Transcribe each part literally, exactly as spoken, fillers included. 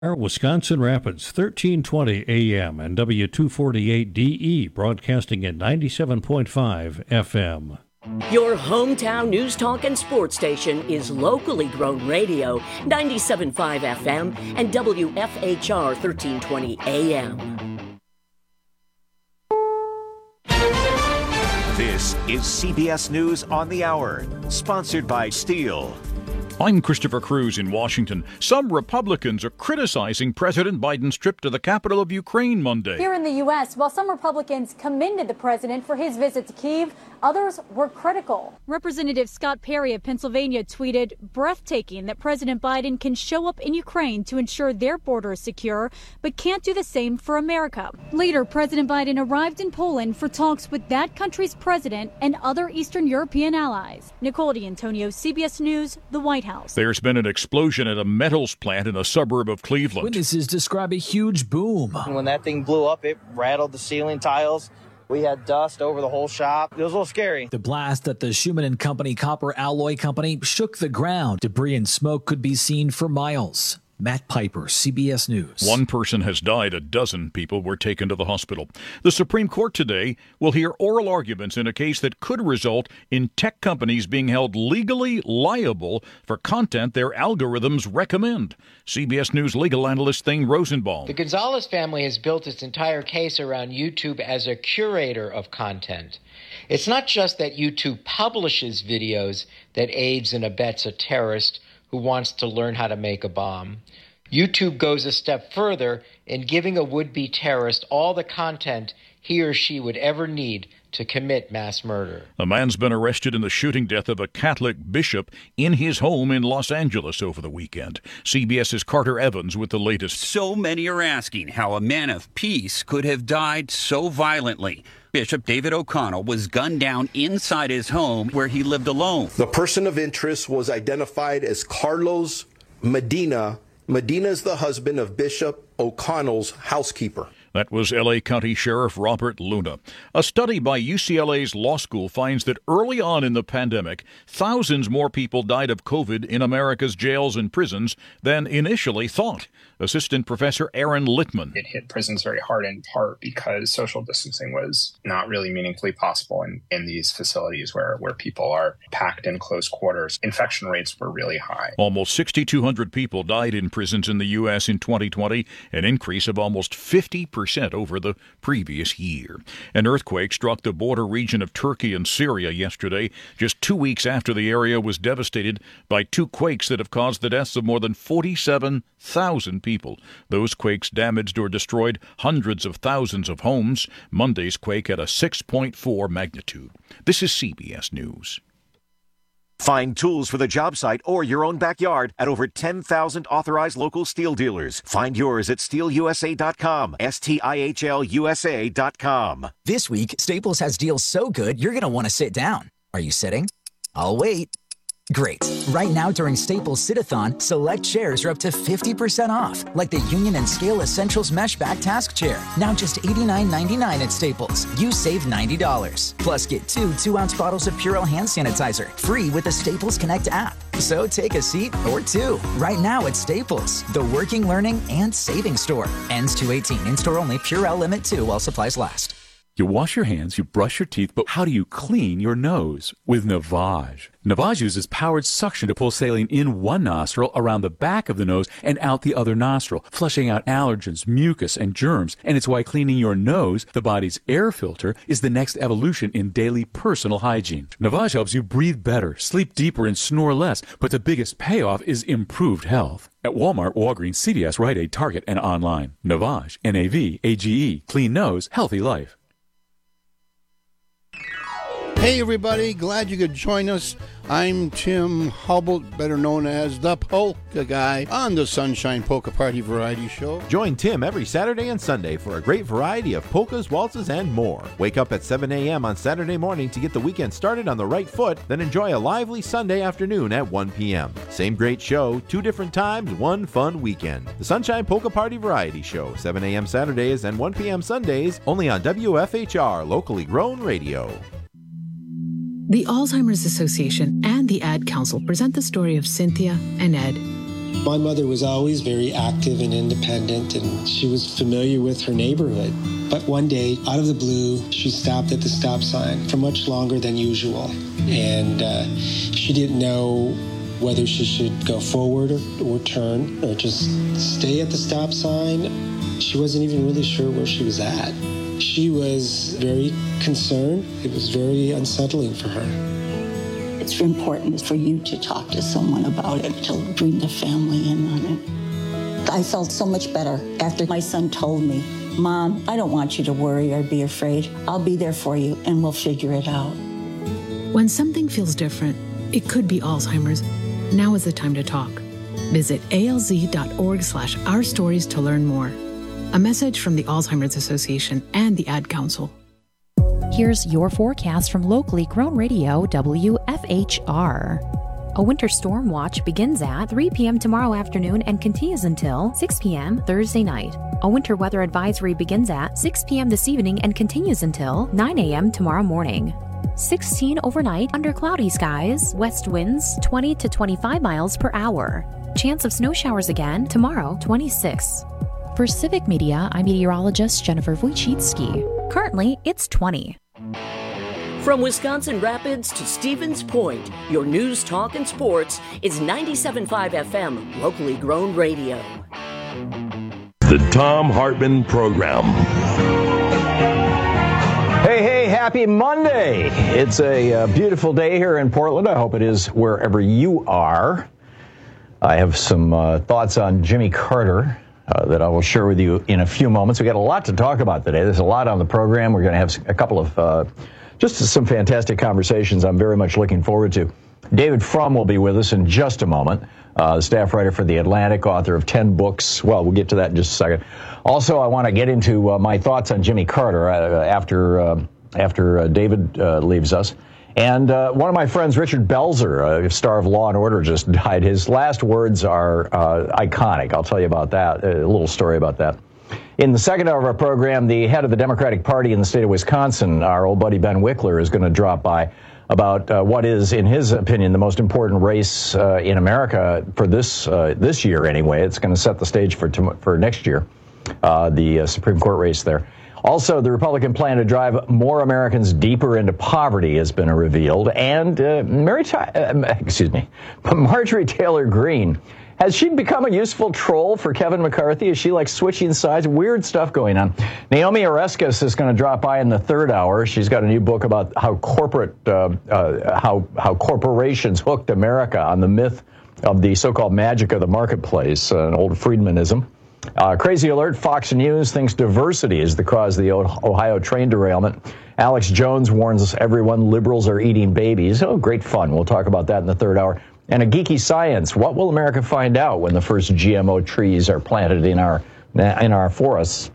Wisconsin Rapids, thirteen twenty A M and W two forty-eight D E, broadcasting at ninety-seven point five F M. Your hometown news talk and sports station is locally grown radio, ninety-seven point five F M and W F H R thirteen twenty A M. This is C B S News on the Hour, sponsored by Steel. I'm Christopher Cruz in Washington. Some Republicans are criticizing President Biden's trip to the capital of Ukraine Monday. Here in the U S, while some Republicans commended the president for his visit to Kyiv, others were critical. Representative Scott Perry of Pennsylvania tweeted, "Breathtaking that President Biden can show up in Ukraine to ensure their border is secure, but can't do the same for America." Later, President Biden arrived in Poland for talks with that country's president and other Eastern European allies. Nicole D'Antonio, C B S News, the White House. There's been an explosion at a metals plant in a suburb of Cleveland. Witnesses describe a huge boom. When that thing blew up, it rattled the ceiling tiles. We had dust over the whole shop. It was a little scary. The blast at the Schumann and Company copper alloy company shook the ground. Debris and smoke could be seen for miles. Matt Piper, C B S News. One person has died. A dozen people were taken to the hospital. The Supreme Court today will hear oral arguments in a case that could result in tech companies being held legally liable for content their algorithms recommend. C B S News legal analyst Thane Rosenbaum. The Gonzalez family has built its entire case around YouTube as a curator of content. It's not just that YouTube publishes videos that aids and abets a terrorist who wants to learn how to make a bomb. YouTube goes a step further in giving a would-be terrorist all the content he or she would ever need to commit mass murder. A man's been arrested in the shooting death of a Catholic bishop in his home in Los Angeles over the weekend. CBS's Carter Evans with the latest. So many are asking how a man of peace could have died so violently. Bishop David O'Connell was gunned down inside his home where he lived alone. The person of interest was identified as Carlos Medina. Medina is the husband of Bishop O'Connell's housekeeper. That was L A County Sheriff Robert Luna. A study by U C L A's law school finds that early on in the pandemic, thousands more people died of COVID in America's jails and prisons than initially thought. Assistant Professor Aaron Littman. It hit prisons very hard in part because social distancing was not really meaningfully possible in, in these facilities where, where people are packed in close quarters. Infection rates were really high. Almost six thousand two hundred people died in prisons in the U S in twenty twenty, an increase of almost fifty percent over the previous year. An earthquake struck the border region of Turkey and Syria yesterday, just two weeks after the area was devastated by two quakes that have caused the deaths of more than forty-seven thousand people. Those quakes damaged or destroyed hundreds of thousands of homes. Monday's quake had a six point four magnitude. This is C B S News. Find tools for the job site or your own backyard at over ten thousand authorized local steel dealers. Find yours at steel u s a dot com. S T I H L U S A dot com. This week, Staples has deals so good, you're going to want to sit down. Are you sitting? I'll wait. Great. Right now during Staples Sit-a-thon, select chairs are up to fifty percent off, like the Union and Scale Essentials Mesh Back Task Chair, now just eighty-nine ninety-nine at Staples. You save ninety dollars. Plus get two two-ounce bottles of Purell hand sanitizer, free with the Staples Connect app. So take a seat or two, right now at Staples, the working, learning, and saving store. Ends two eighteen. In-store only. Purell Limit two while supplies last. You wash your hands, you brush your teeth, but how do you clean your nose? With Navage. Navage uses powered suction to pull saline in one nostril, around the back of the nose, and out the other nostril, flushing out allergens, mucus, and germs. And it's why cleaning your nose, the body's air filter, is the next evolution in daily personal hygiene. Navage helps you breathe better, sleep deeper, and snore less, but the biggest payoff is improved health. At Walmart, Walgreens, C V S, Rite Aid, Target, and online. Navage, N A V A G E. Clean nose, healthy life. Hey everybody, glad you could join us. I'm Tim Hubble, better known as the Polka Guy, on the Sunshine Polka Party Variety Show. Join Tim every Saturday and Sunday for a great variety of polkas, waltzes, and more. Wake up at seven a.m. on Saturday morning to get the weekend started on the right foot, then enjoy a lively Sunday afternoon at one p.m. Same great show, two different times, one fun weekend. The Sunshine Polka Party Variety Show, seven a.m. Saturdays and one p.m. Sundays, only on W F H R, locally grown radio. The Alzheimer's Association and the Ad Council present the story of Cynthia and Ed. My mother was always very active and independent, and she was familiar with her neighborhood. But one day, out of the blue, she stopped at the stop sign for much longer than usual. And uh, she didn't know whether she should go forward or, or turn or just stay at the stop sign. She wasn't even really sure where she was at. She was very concerned. It was very unsettling for her. It's important for you to talk to someone about it, to bring the family in on it. I felt so much better after my son told me, Mom, I don't want you to worry or be afraid. I'll be there for you and we'll figure it out. When something feels different, it could be Alzheimer's. Now is the time to talk. Visit alz.org slash our stories to learn more. A message from the Alzheimer's Association and the Ad Council. Here's your forecast from locally grown radio W F H R. A winter storm watch begins at three p.m. tomorrow afternoon and continues until six p.m. Thursday night. A winter weather advisory begins at six p.m. this evening and continues until nine a.m. tomorrow morning. sixteen overnight under cloudy skies, west winds twenty to twenty-five miles per hour. Chance of snow showers again tomorrow, twenty-six. For Civic Media, I'm meteorologist Jennifer Wojcicki. Currently, it's twenty. From Wisconsin Rapids to Stevens Point, your news, talk, and sports is ninety-seven point five F M, locally grown radio. The Thom Hartmann Program. Hey, hey, happy Monday. It's a uh, beautiful day here in Portland. I hope it is wherever you are. I have some uh, thoughts on Jimmy Carter uh, that I will share with you in a few moments. We've got a lot to talk about today. There's a lot on the program. We're going to have a couple of uh, just some fantastic conversations I'm very much looking forward to. David Frum will be with us in just a moment, uh, the staff writer for The Atlantic, author of ten books. Well, we'll get to that in just a second. Also, I want to get into uh, my thoughts on Jimmy Carter uh, after uh, after uh, David uh, leaves us. And uh, one of my friends, Richard Belzer, a star of Law and Order, just died. His last words are uh, iconic. I'll tell you about that, a little story about that. In the second hour of our program, the head of the Democratic Party in the state of Wisconsin, our old buddy Ben Wickler, is going to drop by about uh, what is, in his opinion, the most important race uh, in America for this uh, this year anyway. It's going to set the stage for for next year, uh, the uh, Supreme Court race there. Also, the Republican plan to drive more Americans deeper into poverty has been revealed, and uh, Mary, uh, excuse me, Marjorie Taylor Greene. Has she become a useful troll for Kevin McCarthy? Is she like switching sides? Weird stuff going on. Naomi Oreskes is going to drop by in the third hour. She's got a new book about how corporate, uh, uh, how how corporations hooked America on the myth of the so-called magic of the marketplace, uh, an old Friedmanism. Uh, crazy alert, Fox News thinks diversity is the cause of the Ohio train derailment. Alex Jones warns everyone liberals are eating babies. Oh, great fun. We'll talk about that in the third hour. And a geeky science. What will America find out when the first G M O trees are planted in our in our forests?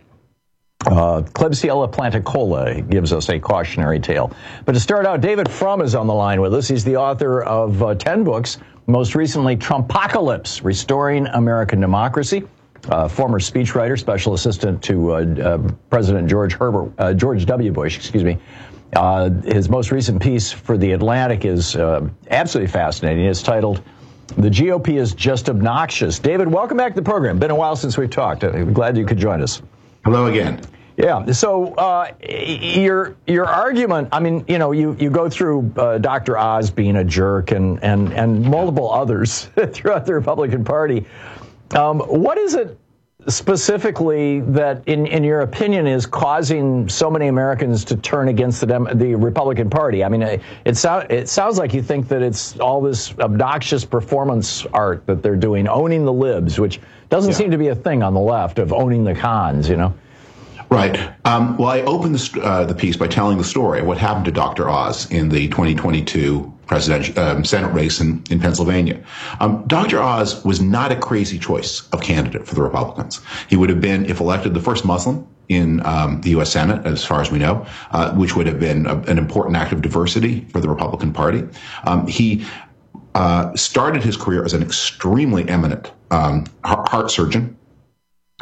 Uh, Klebsiella planticola gives us a cautionary tale. But to start out, David Frum is on the line with us. He's the author of uh, ten books, most recently Trumpocalypse, Restoring American Democracy. Uh, former speechwriter, special assistant to uh, uh, President George Herbert, uh, George W. Bush, excuse me. Uh, his most recent piece for The Atlantic is uh, absolutely fascinating. It's titled, "The G O P is Just Obnoxious." David, welcome back to the program. Been a while since we've talked. I'm glad you could join us. Hello again. Yeah. So uh, your your argument, I mean, you know, you, you go through uh, Doctor Oz being a jerk and, and, and multiple others throughout the Republican Party. Um, what is it specifically that, in, in your opinion, is causing so many Americans to turn against the Dem- the Republican Party? I mean, it, it, so- it sounds like you think that it's all this obnoxious performance art that they're doing, owning the libs, which doesn't yeah. seem to be a thing on the left, of owning the cons, you know? Right. Um, well, I opened the, uh, the piece by telling the story of what happened to Doctor Oz in the twenty twenty-two presidential um, Senate race in, in Pennsylvania. Um, Doctor Oz was not a crazy choice of candidate for the Republicans. He would have been, if elected, the first Muslim in um, the U S Senate, as far as we know, uh, which would have been a, an important act of diversity for the Republican Party. Um, he uh, started his career as an extremely eminent um, heart surgeon.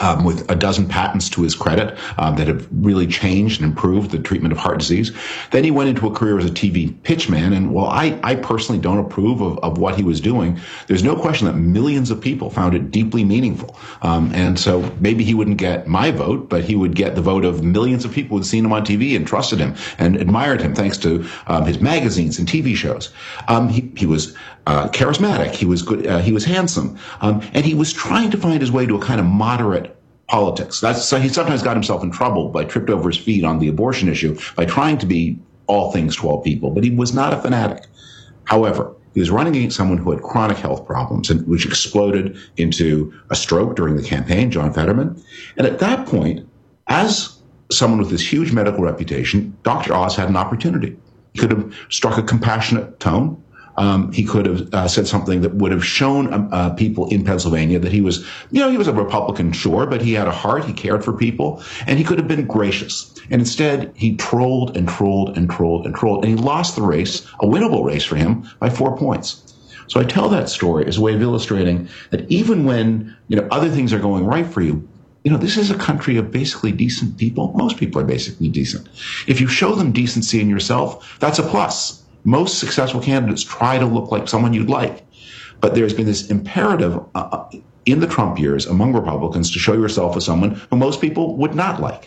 Um, with a dozen patents to his credit um, that have really changed and improved the treatment of heart disease. Then he went into a career as a T V pitchman, and while I, I personally don't approve of, of what he was doing, there's no question that millions of people found it deeply meaningful. Um, and so maybe he wouldn't get my vote, but he would get the vote of millions of people who'd seen him on T V and trusted him and admired him thanks to um, his magazines and T V shows. Um, he, he was uh, charismatic, he was good, uh, he was handsome, um, and he was trying to find his way to a kind of moderate politics. That's, so he sometimes got himself in trouble by tripped over his feet on the abortion issue by trying to be all things to all people, but he was not a fanatic. However, he was running against someone who had chronic health problems, and which exploded into a stroke during the campaign, John Fetterman. And at that point, as someone with this huge medical reputation, Doctor Oz had an opportunity. He could have struck a compassionate tone. Um, he could have uh, said something that would have shown um, uh, people in Pennsylvania that he was, you know, he was a Republican, sure, but he had a heart, he cared for people, and he could have been gracious. And instead, he trolled and trolled and trolled and trolled, and he lost the race, a winnable race for him, by four points. So I tell that story as a way of illustrating that even when, you know, other things are going right for you, you know, this is a country of basically decent people. Most people are basically decent. If you show them decency in yourself, that's a plus. Most successful candidates try to look like someone you'd like. But there's been this imperative uh, in the Trump years among Republicans to show yourself as someone who most people would not like.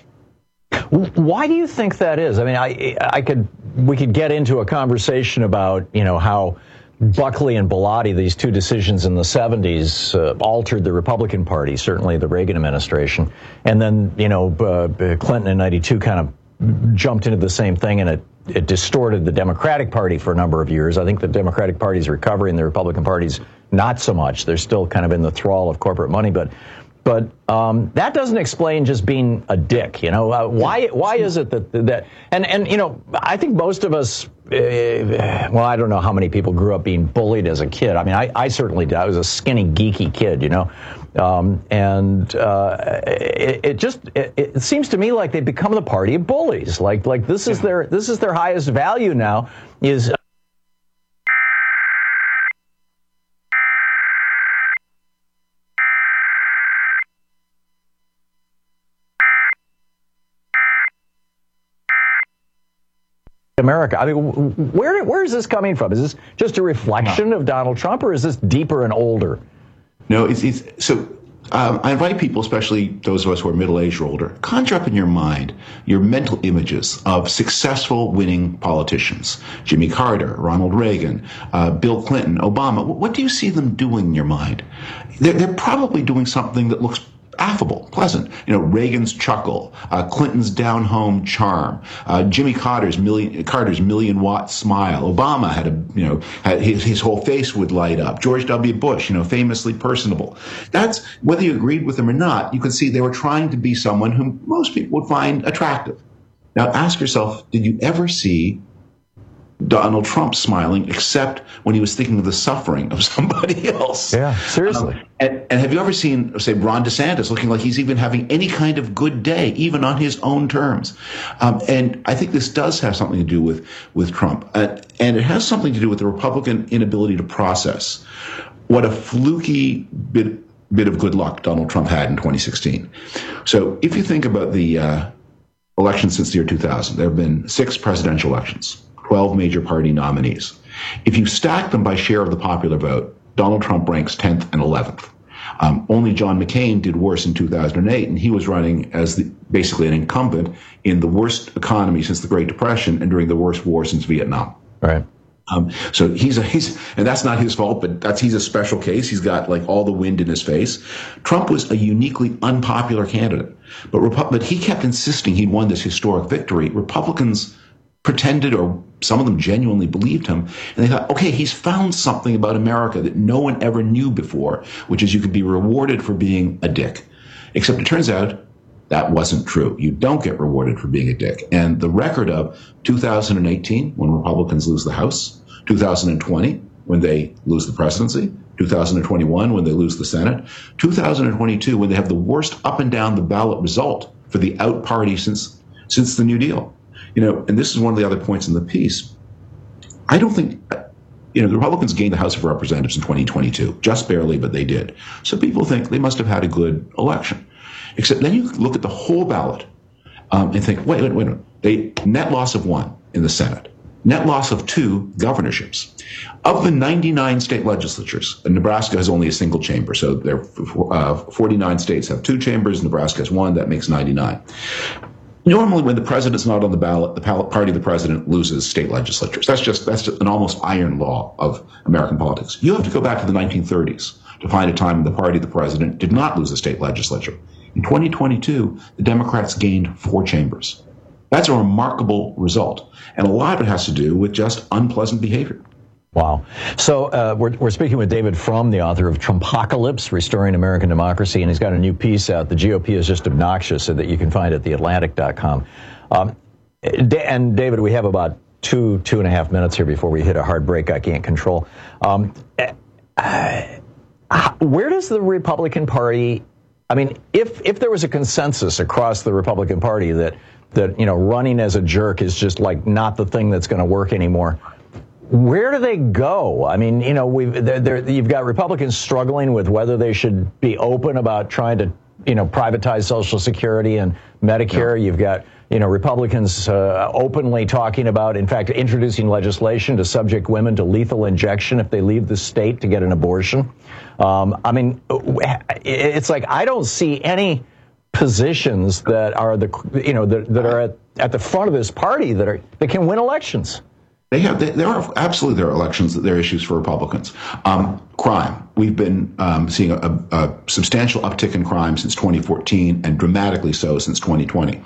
Why do you think that is? I mean, I, I could, we could get into a conversation about, you know, how Buckley and Bellotti, these two decisions in the seventies, uh, altered the Republican Party, certainly the Reagan administration. And then, you know, uh, Clinton in ninety-two kind of jumped into the same thing, and it It distorted the Democratic Party for a number of years. I think the Democratic Party is recovering, the Republican Party's not so much. They're still kind of in the thrall of corporate money, but but um, that doesn't explain just being a dick. You know, uh, why why is it that that and and you know, I think most of us, uh, well, I don't know how many people grew up being bullied as a kid. I mean, I, I certainly did. I was a skinny, geeky kid, you know. Um, and uh, it, it just it, it seems to me like they become the party of bullies. Like like this is their this is their highest value now is. America. I mean, where where is this coming from? Is this just a reflection of Donald Trump, or is this deeper and older? No, it's, it's so um, I invite people, especially those of us who are middle-aged or older, conjure up in your mind your mental images of successful winning politicians. Jimmy Carter, Ronald Reagan, uh, Bill Clinton, Obama. What do you see them doing in your mind? They're, they're probably doing something that looks affable, pleasant. You know, Reagan's chuckle, uh, Clinton's down-home charm, uh, Jimmy Carter's million Carter's million-watt smile. Obama had a, you know, had his, his whole face would light up. George W. Bush, you know, famously personable. That's, whether you agreed with them or not, you could see they were trying to be someone whom most people would find attractive. Now ask yourself, did you ever see Donald Trump smiling, except when he was thinking of the suffering of somebody else? Yeah, seriously. Um, and, and have you ever seen, say, Ron DeSantis looking like he's even having any kind of good day, even on his own terms? Um, and I think this does have something to do with, with Trump. Uh, and it has something to do with the Republican inability to process what a fluky bit, bit of good luck Donald Trump had in twenty sixteen. So if you think about the uh, elections since the year two thousand, there have been six presidential elections, twelve major party nominees. If you stack them by share of the popular vote, Donald Trump ranks tenth and eleventh. Um, only John McCain did worse in two thousand eight, and he was running as the, basically an incumbent in the worst economy since the Great Depression and during the worst war since Vietnam. Right. Um, so he's a, he's, and that's not his fault, but that's, he's a special case. He's got like all the wind in his face. Trump was a uniquely unpopular candidate, but, Repu- but he kept insisting he'd won this historic victory. Republicans pretended, or some of them genuinely believed him, and they thought, okay, he's found something about America that no one ever knew before, which is you can be rewarded for being a dick. Except it turns out that wasn't true. You don't get rewarded for being a dick. And the record of two thousand eighteen, when Republicans lose the House, two thousand twenty, when they lose the presidency, two thousand twenty-one, when they lose the Senate, two thousand twenty-two, when they have the worst up and down the ballot result for the out party since since the New Deal. You know, and this is one of the other points in the piece. I don't think, you know, the Republicans gained the House of Representatives in twenty twenty-two, just barely, but they did. So people think they must have had a good election. Except then you look at the whole ballot um, and think, wait, wait, wait, wait. They net loss of one in the Senate, net loss of two governorships. Of the ninety-nine state legislatures, and Nebraska has only a single chamber, so there uh, forty-nine states have two chambers, Nebraska has one, that makes ninety-nine. Normally, when the president's not on the ballot, the party of the president loses state legislatures. That's just that's just an almost iron law of American politics. You have to go back to the nineteen thirties to find a time when the party of the president did not lose a state legislature. In twenty twenty-two, the Democrats gained four chambers. That's a remarkable result, and a lot of it has to do with just unpleasant behavior. Wow. So uh, we're, we're speaking with David Frum, the author of Trumpocalypse, Restoring American Democracy, and he's got a new piece out, The G O P is Just Obnoxious, that you can find at the atlantic dot com. Um, and David, we have about two, two and a half minutes here before we hit a hard break I can't control. Um, uh, where does the Republican Party, I mean, if if there was a consensus across the Republican Party that, that you know, running as a jerk is just like not the thing that's going to work anymore, where do they go? I mean, you know, we've they're, they're, you've got Republicans struggling with whether they should be open about trying to, you know, privatize Social Security and Medicare. Yeah. You've got, you know, Republicans uh, openly talking about, in fact, introducing legislation to subject women to lethal injection if they leave the state to get an abortion. Um, I mean, it's like I don't see any positions that are the, you know, that, that are at, at the front of this party that are that can win elections. They have. They, there are absolutely there are elections that there are issues for Republicans. Um, crime. We've been um, seeing a, a substantial uptick in crime since twenty fourteen, and dramatically so since twenty twenty.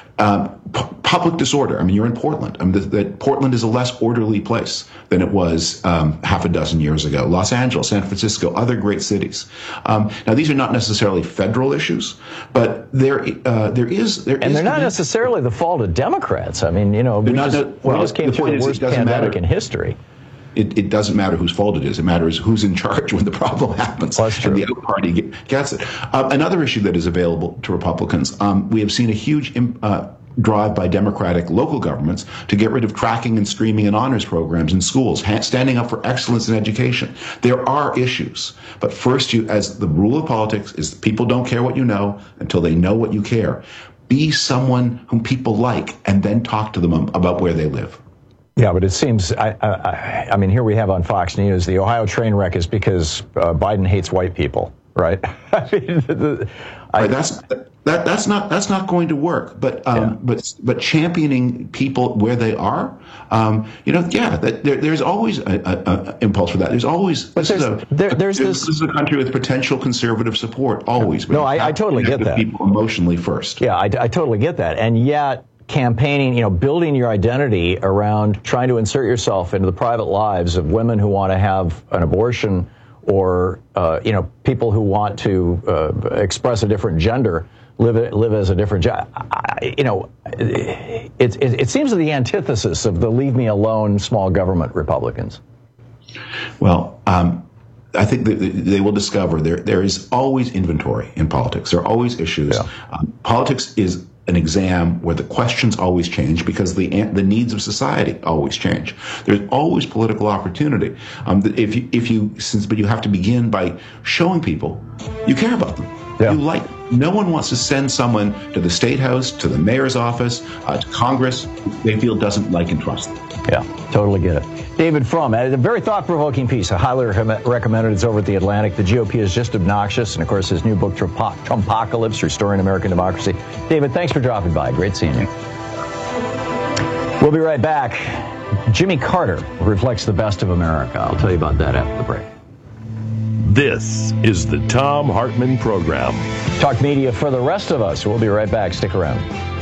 Um, p- public disorder. I mean, you're in Portland. I mean, the, the, Portland is a less orderly place than it was um, half a dozen years ago. Los Angeles, San Francisco, other great cities. Um, now, these are not necessarily federal issues, but there, uh, there is there and is they're not necessarily the fault of Democrats. I mean, you know, we just, not, well, we just came through the worst pandemic in history. It, it doesn't matter whose fault it is. It matters who's in charge when the problem happens. That's true. And the other party get, gets it. Uh, another issue that is available to Republicans, um, we have seen a huge uh, drive by Democratic local governments to get rid of tracking and streaming and honors programs in schools, ha- standing up for excellence in education. There are issues. But first, you, as the rule of politics is people don't care what you know until they know what you care. Be someone whom people like and then talk to them about where they live. Yeah, but it seems, I, I, I mean, here we have on Fox News, the Ohio train wreck is because uh, Biden hates white people, right? I mean, the, I, right, that's that that's not that's not going to work. But um, yeah. but but championing people where they are, um, you know, yeah, that, there, there's always an impulse for that. There's always this there's, is a there, there's this, this, this is a country with potential conservative support always. No, I, I totally get that. People emotionally first. Yeah, I, I totally get that, and yet. Campaigning, you know, building your identity around trying to insert yourself into the private lives of women who want to have an abortion or, uh, you know, people who want to uh, express a different gender, live live as a different gender. You know, it, it, it seems the antithesis of the leave me alone small government Republicans. Well, um, I think that they will discover there there is always inventory in politics. There are always issues. Yeah. Um, politics is an exam where the questions always change because the the needs of society always change. There's always political opportunity. Um, if you if you since but you have to begin by showing people you care about them. Yeah. You like. No one wants to send someone to the state house, to the mayor's office, uh, to Congress who they feel doesn't like and trust them. Yeah, totally get it. David Frum, a very thought-provoking piece. I highly recommend it. It's over at The Atlantic. The G O P is just obnoxious. And, of course, his new book, Trumpocalypse, Restoring American Democracy. David, thanks for dropping by. Great seeing you. We'll be right back. Jimmy Carter reflects the best of America. I'll tell you about that after the break. This is the Thom Hartmann Program. Talk media for the rest of us. We'll be right back. Stick around.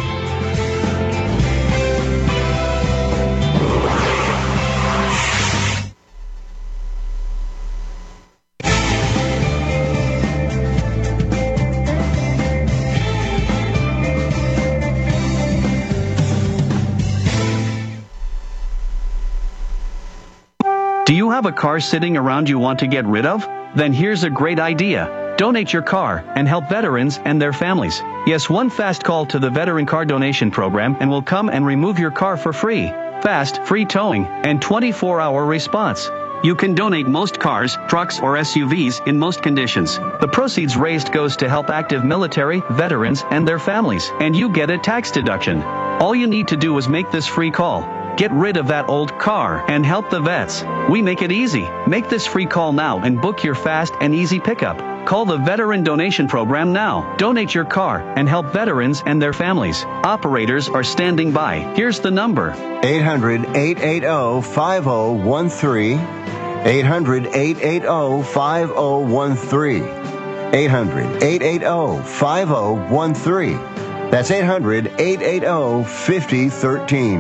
Do you have a car sitting around you want to get rid of? Then here's a great idea. Donate your car and help veterans and their families. Yes, one fast call to the Veteran Car Donation Program and we'll come and remove your car for free. Fast, free towing, and twenty-four hour response. You can donate most cars, trucks, or S U Vs in most conditions. The proceeds raised goes to help active military, veterans, and their families, and you get a tax deduction. All you need to do is make this free call. Get rid of that old car and help the vets. We make it easy. Make this free call now and book your fast and easy pickup. Call the Veteran Donation Program now. Donate your car and help veterans and their families. Operators are standing by. Here's the number. eight hundred, eight eight zero, five zero one three. eight hundred, eight eight zero, five zero one three. eight hundred, eight eight zero, five zero one three. That's eight hundred, eight eight zero, five zero one three.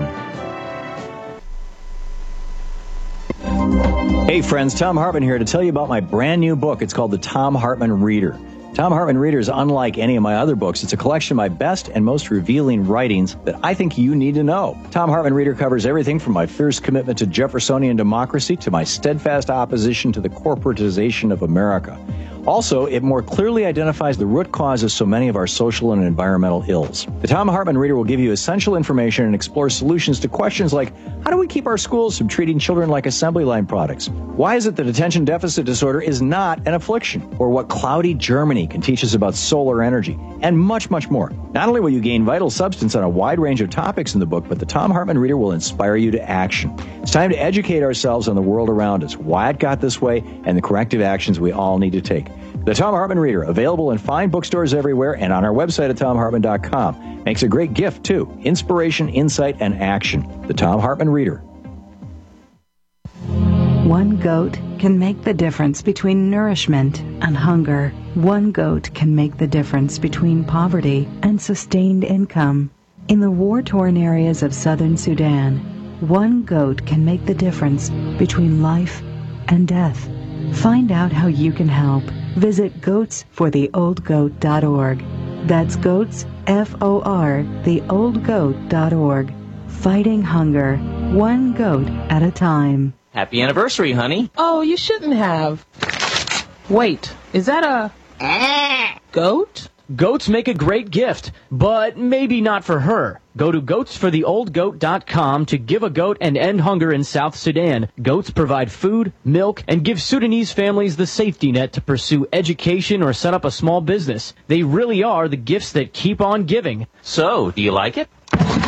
Hey friends, Tom Hartman here to tell you about my brand new book. It's called The Tom Hartman Reader. Tom Hartman Reader is unlike any of my other books. It's a collection of my best and most revealing writings that I think you need to know. Tom Hartman Reader covers everything from my fierce commitment to Jeffersonian democracy to my steadfast opposition to the corporatization of America. Also, it more clearly identifies the root cause of so many of our social and environmental ills. The Tom Hartman Reader will give you essential information and explore solutions to questions like, how do we keep our schools from treating children like assembly line products? Why is it that attention deficit disorder is not an affliction? Or what cloudy Germany can teach us about solar energy? And much, much more. Not only will you gain vital substance on a wide range of topics in the book, but the Tom Hartman Reader will inspire you to action. It's time to educate ourselves on the world around us, why it got this way, and the corrective actions we all need to take. The Tom Hartman Reader, available in fine bookstores everywhere and on our website at tom hartman dot com. Makes a great gift, too. Inspiration, insight, and action. The Tom Hartman Reader. One goat can make the difference between nourishment and hunger. One goat can make the difference between poverty and sustained income. In the war-torn areas of southern Sudan, one goat can make the difference between life and death. Find out how you can help. Visit goats for the old goat dot org. That's goats, F O R, the old goat dot org. Fighting hunger, one goat at a time. Happy anniversary, honey. Oh, you shouldn't have. Wait, is that a goat? Goats make a great gift, but maybe not for her. Go to goats for the old goat dot com to give a goat and end hunger in South Sudan. Goats provide food, milk, and give Sudanese families the safety net to pursue education or set up a small business. They really are the gifts that keep on giving. So, do you like it?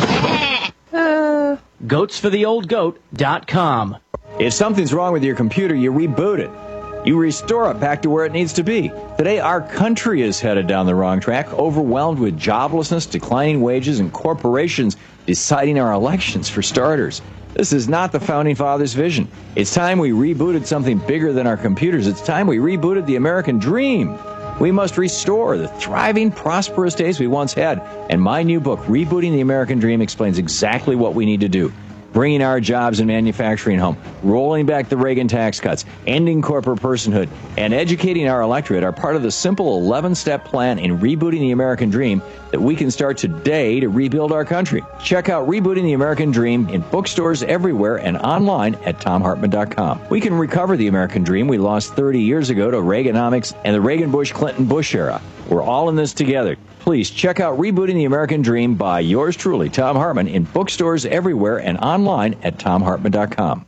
Uh... goats for the old goat dot com. If something's wrong with your computer, you reboot it. You restore it back to where it needs to be. Today, our country is headed down the wrong track, overwhelmed with joblessness, declining wages, and corporations deciding our elections for starters. This is not the Founding Fathers' vision. It's time we rebooted something bigger than our computers. It's time we rebooted the American dream. We must restore the thriving, prosperous days we once had. And my new book, Rebooting the American Dream, explains exactly what we need to do. Bringing our jobs and manufacturing home, rolling back the Reagan tax cuts, ending corporate personhood, and educating our electorate are part of the simple eleven-step plan in rebooting the American dream that we can start today to rebuild our country. Check out Rebooting the American Dream in bookstores everywhere and online at tom hartman dot com. We can recover the American dream we lost thirty years ago to Reaganomics and the Reagan-Bush-Clinton-Bush era. We're all in this together. Please check out Rebooting the American Dream by yours truly, Tom Hartman, in bookstores everywhere and online at tom hartman dot com.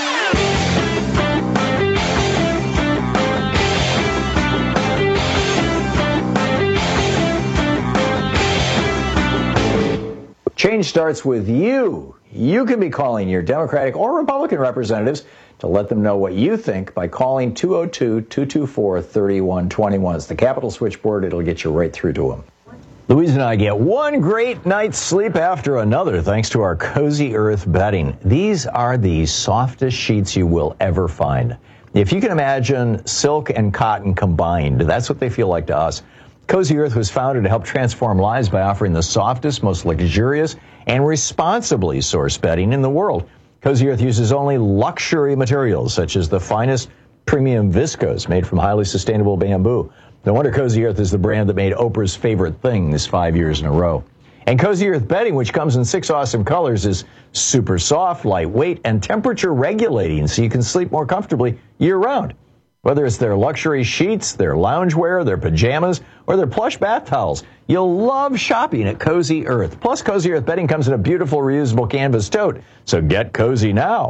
Change starts with you. You can be calling your Democratic or Republican representatives to let them know what you think by calling two oh two, two two four, three one two one. It's the Capitol switchboard. It'll get you right through to them. Louise and I get one great night's sleep after another thanks to our Cozy Earth bedding. These are the softest sheets you will ever find. If you can imagine silk and cotton combined, that's what they feel like to us. Cozy Earth was founded to help transform lives by offering the softest, most luxurious, and responsibly sourced bedding in the world. Cozy Earth uses only luxury materials, such as the finest premium viscose made from highly sustainable bamboo. No wonder Cozy Earth is the brand that made Oprah's favorite things five years in a row. And Cozy Earth bedding, which comes in six awesome colors, is super soft, lightweight, and temperature regulating, so you can sleep more comfortably year-round. Whether it's their luxury sheets, their loungewear, their pajamas, or their plush bath towels, you'll love shopping at Cozy Earth. Plus, Cozy Earth bedding comes in a beautiful reusable canvas tote, so get cozy now.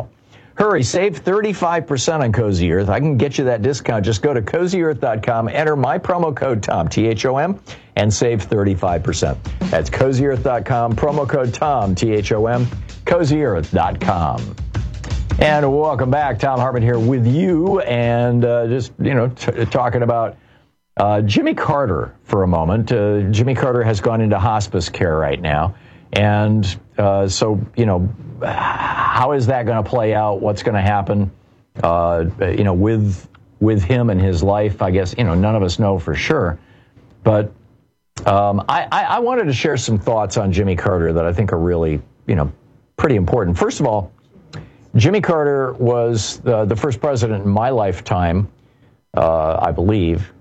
Hurry, save thirty-five percent on Cozy Earth. I can get you that discount. Just go to cozy earth dot com, enter my promo code Tom, T H O M, and save thirty-five percent. That's cozy earth dot com, promo code Tom, T H O M, cozy earth dot com. And welcome back. Tom Hartman here with you, and uh, just, you know, t- talking about uh, Jimmy Carter for a moment. Uh, Jimmy Carter has gone into hospice care right now. And uh, so, you know, how is that going to play out? What's going to happen, uh, you know, with with him and his life? I guess, you know, none of us know for sure. But um, I, I, I wanted to share some thoughts on Jimmy Carter that I think are really, you know, pretty important. First of all, Jimmy Carter was the, the first president in my lifetime, uh, I believe.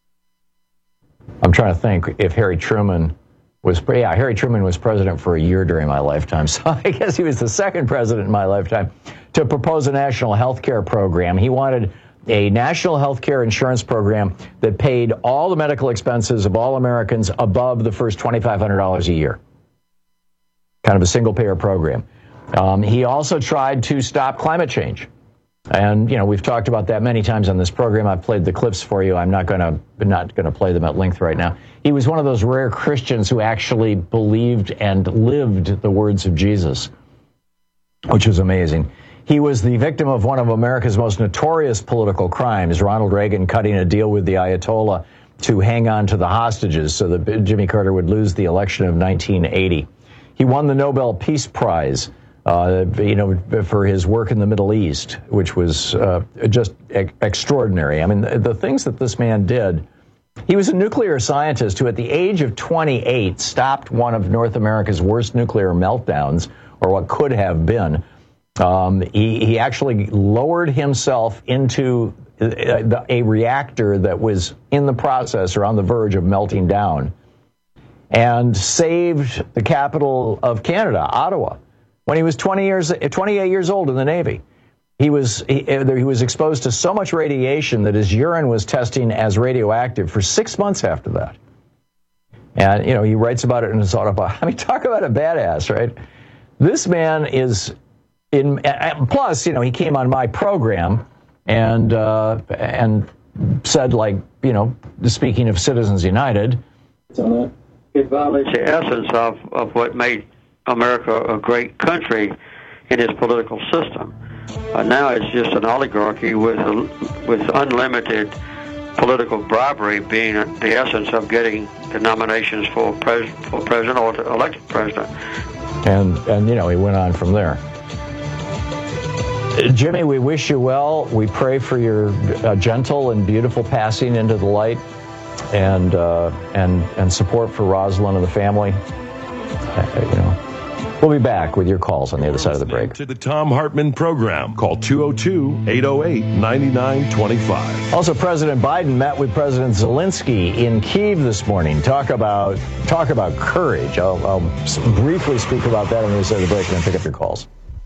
I'm trying to think if Harry Truman was, yeah, Harry Truman was president for a year during my lifetime. So I guess he was the second president in my lifetime to propose a national health care program. He wanted a national health care insurance program that paid all the medical expenses of all Americans above the first twenty-five hundred dollars a year. Kind of a single-payer program. Um, he also tried to stop climate change. And, you know, we've talked about that many times on this program. I've played the clips for you. I'm not going to not going to play them at length right now. He was one of those rare Christians who actually believed and lived the words of Jesus, which was amazing. He was the victim of one of America's most notorious political crimes, Ronald Reagan cutting a deal with the Ayatollah to hang on to the hostages so that Jimmy Carter would lose the election of nineteen eighty. He won the Nobel Peace Prize. Uh, you know, for his work in the Middle East, which was uh, just e- extraordinary. I mean, the, the things that this man did. He was a nuclear scientist who, at the age of twenty-eight, stopped one of North America's worst nuclear meltdowns, or what could have been. Um, he, he actually lowered himself into a, a reactor that was in the process or on the verge of melting down, and saved the capital of Canada, Ottawa. When he was twenty years, twenty-eight years old in the Navy, he was he, he was exposed to so much radiation that his urine was testing as radioactive for six months after that. And, you know, he writes about it in his autobiography. I mean, talk about a badass, right? This man is in. Plus, you know, he came on my program and uh, and said, like, you know, speaking of Citizens United, it violates the essence of of what made America a great country in its political system. Uh, now it's just an oligarchy with with unlimited political bribery being the essence of getting the nominations for, pres- for president or to elect president. And, and, you know, he went on from there. Jimmy, we wish you well. We pray for your uh, gentle and beautiful passing into the light, and uh, and and support for Rosalind and the family. Uh, you know. We'll be back with your calls on the other side of the break. To the Tom Hartman program. Call two oh two, eight oh eight, nine nine two five. Also, President Biden met with President Zelensky in Kyiv this morning. Talk about talk about courage. I'll, I'll briefly speak about that on the other side of the break and then pick up your calls.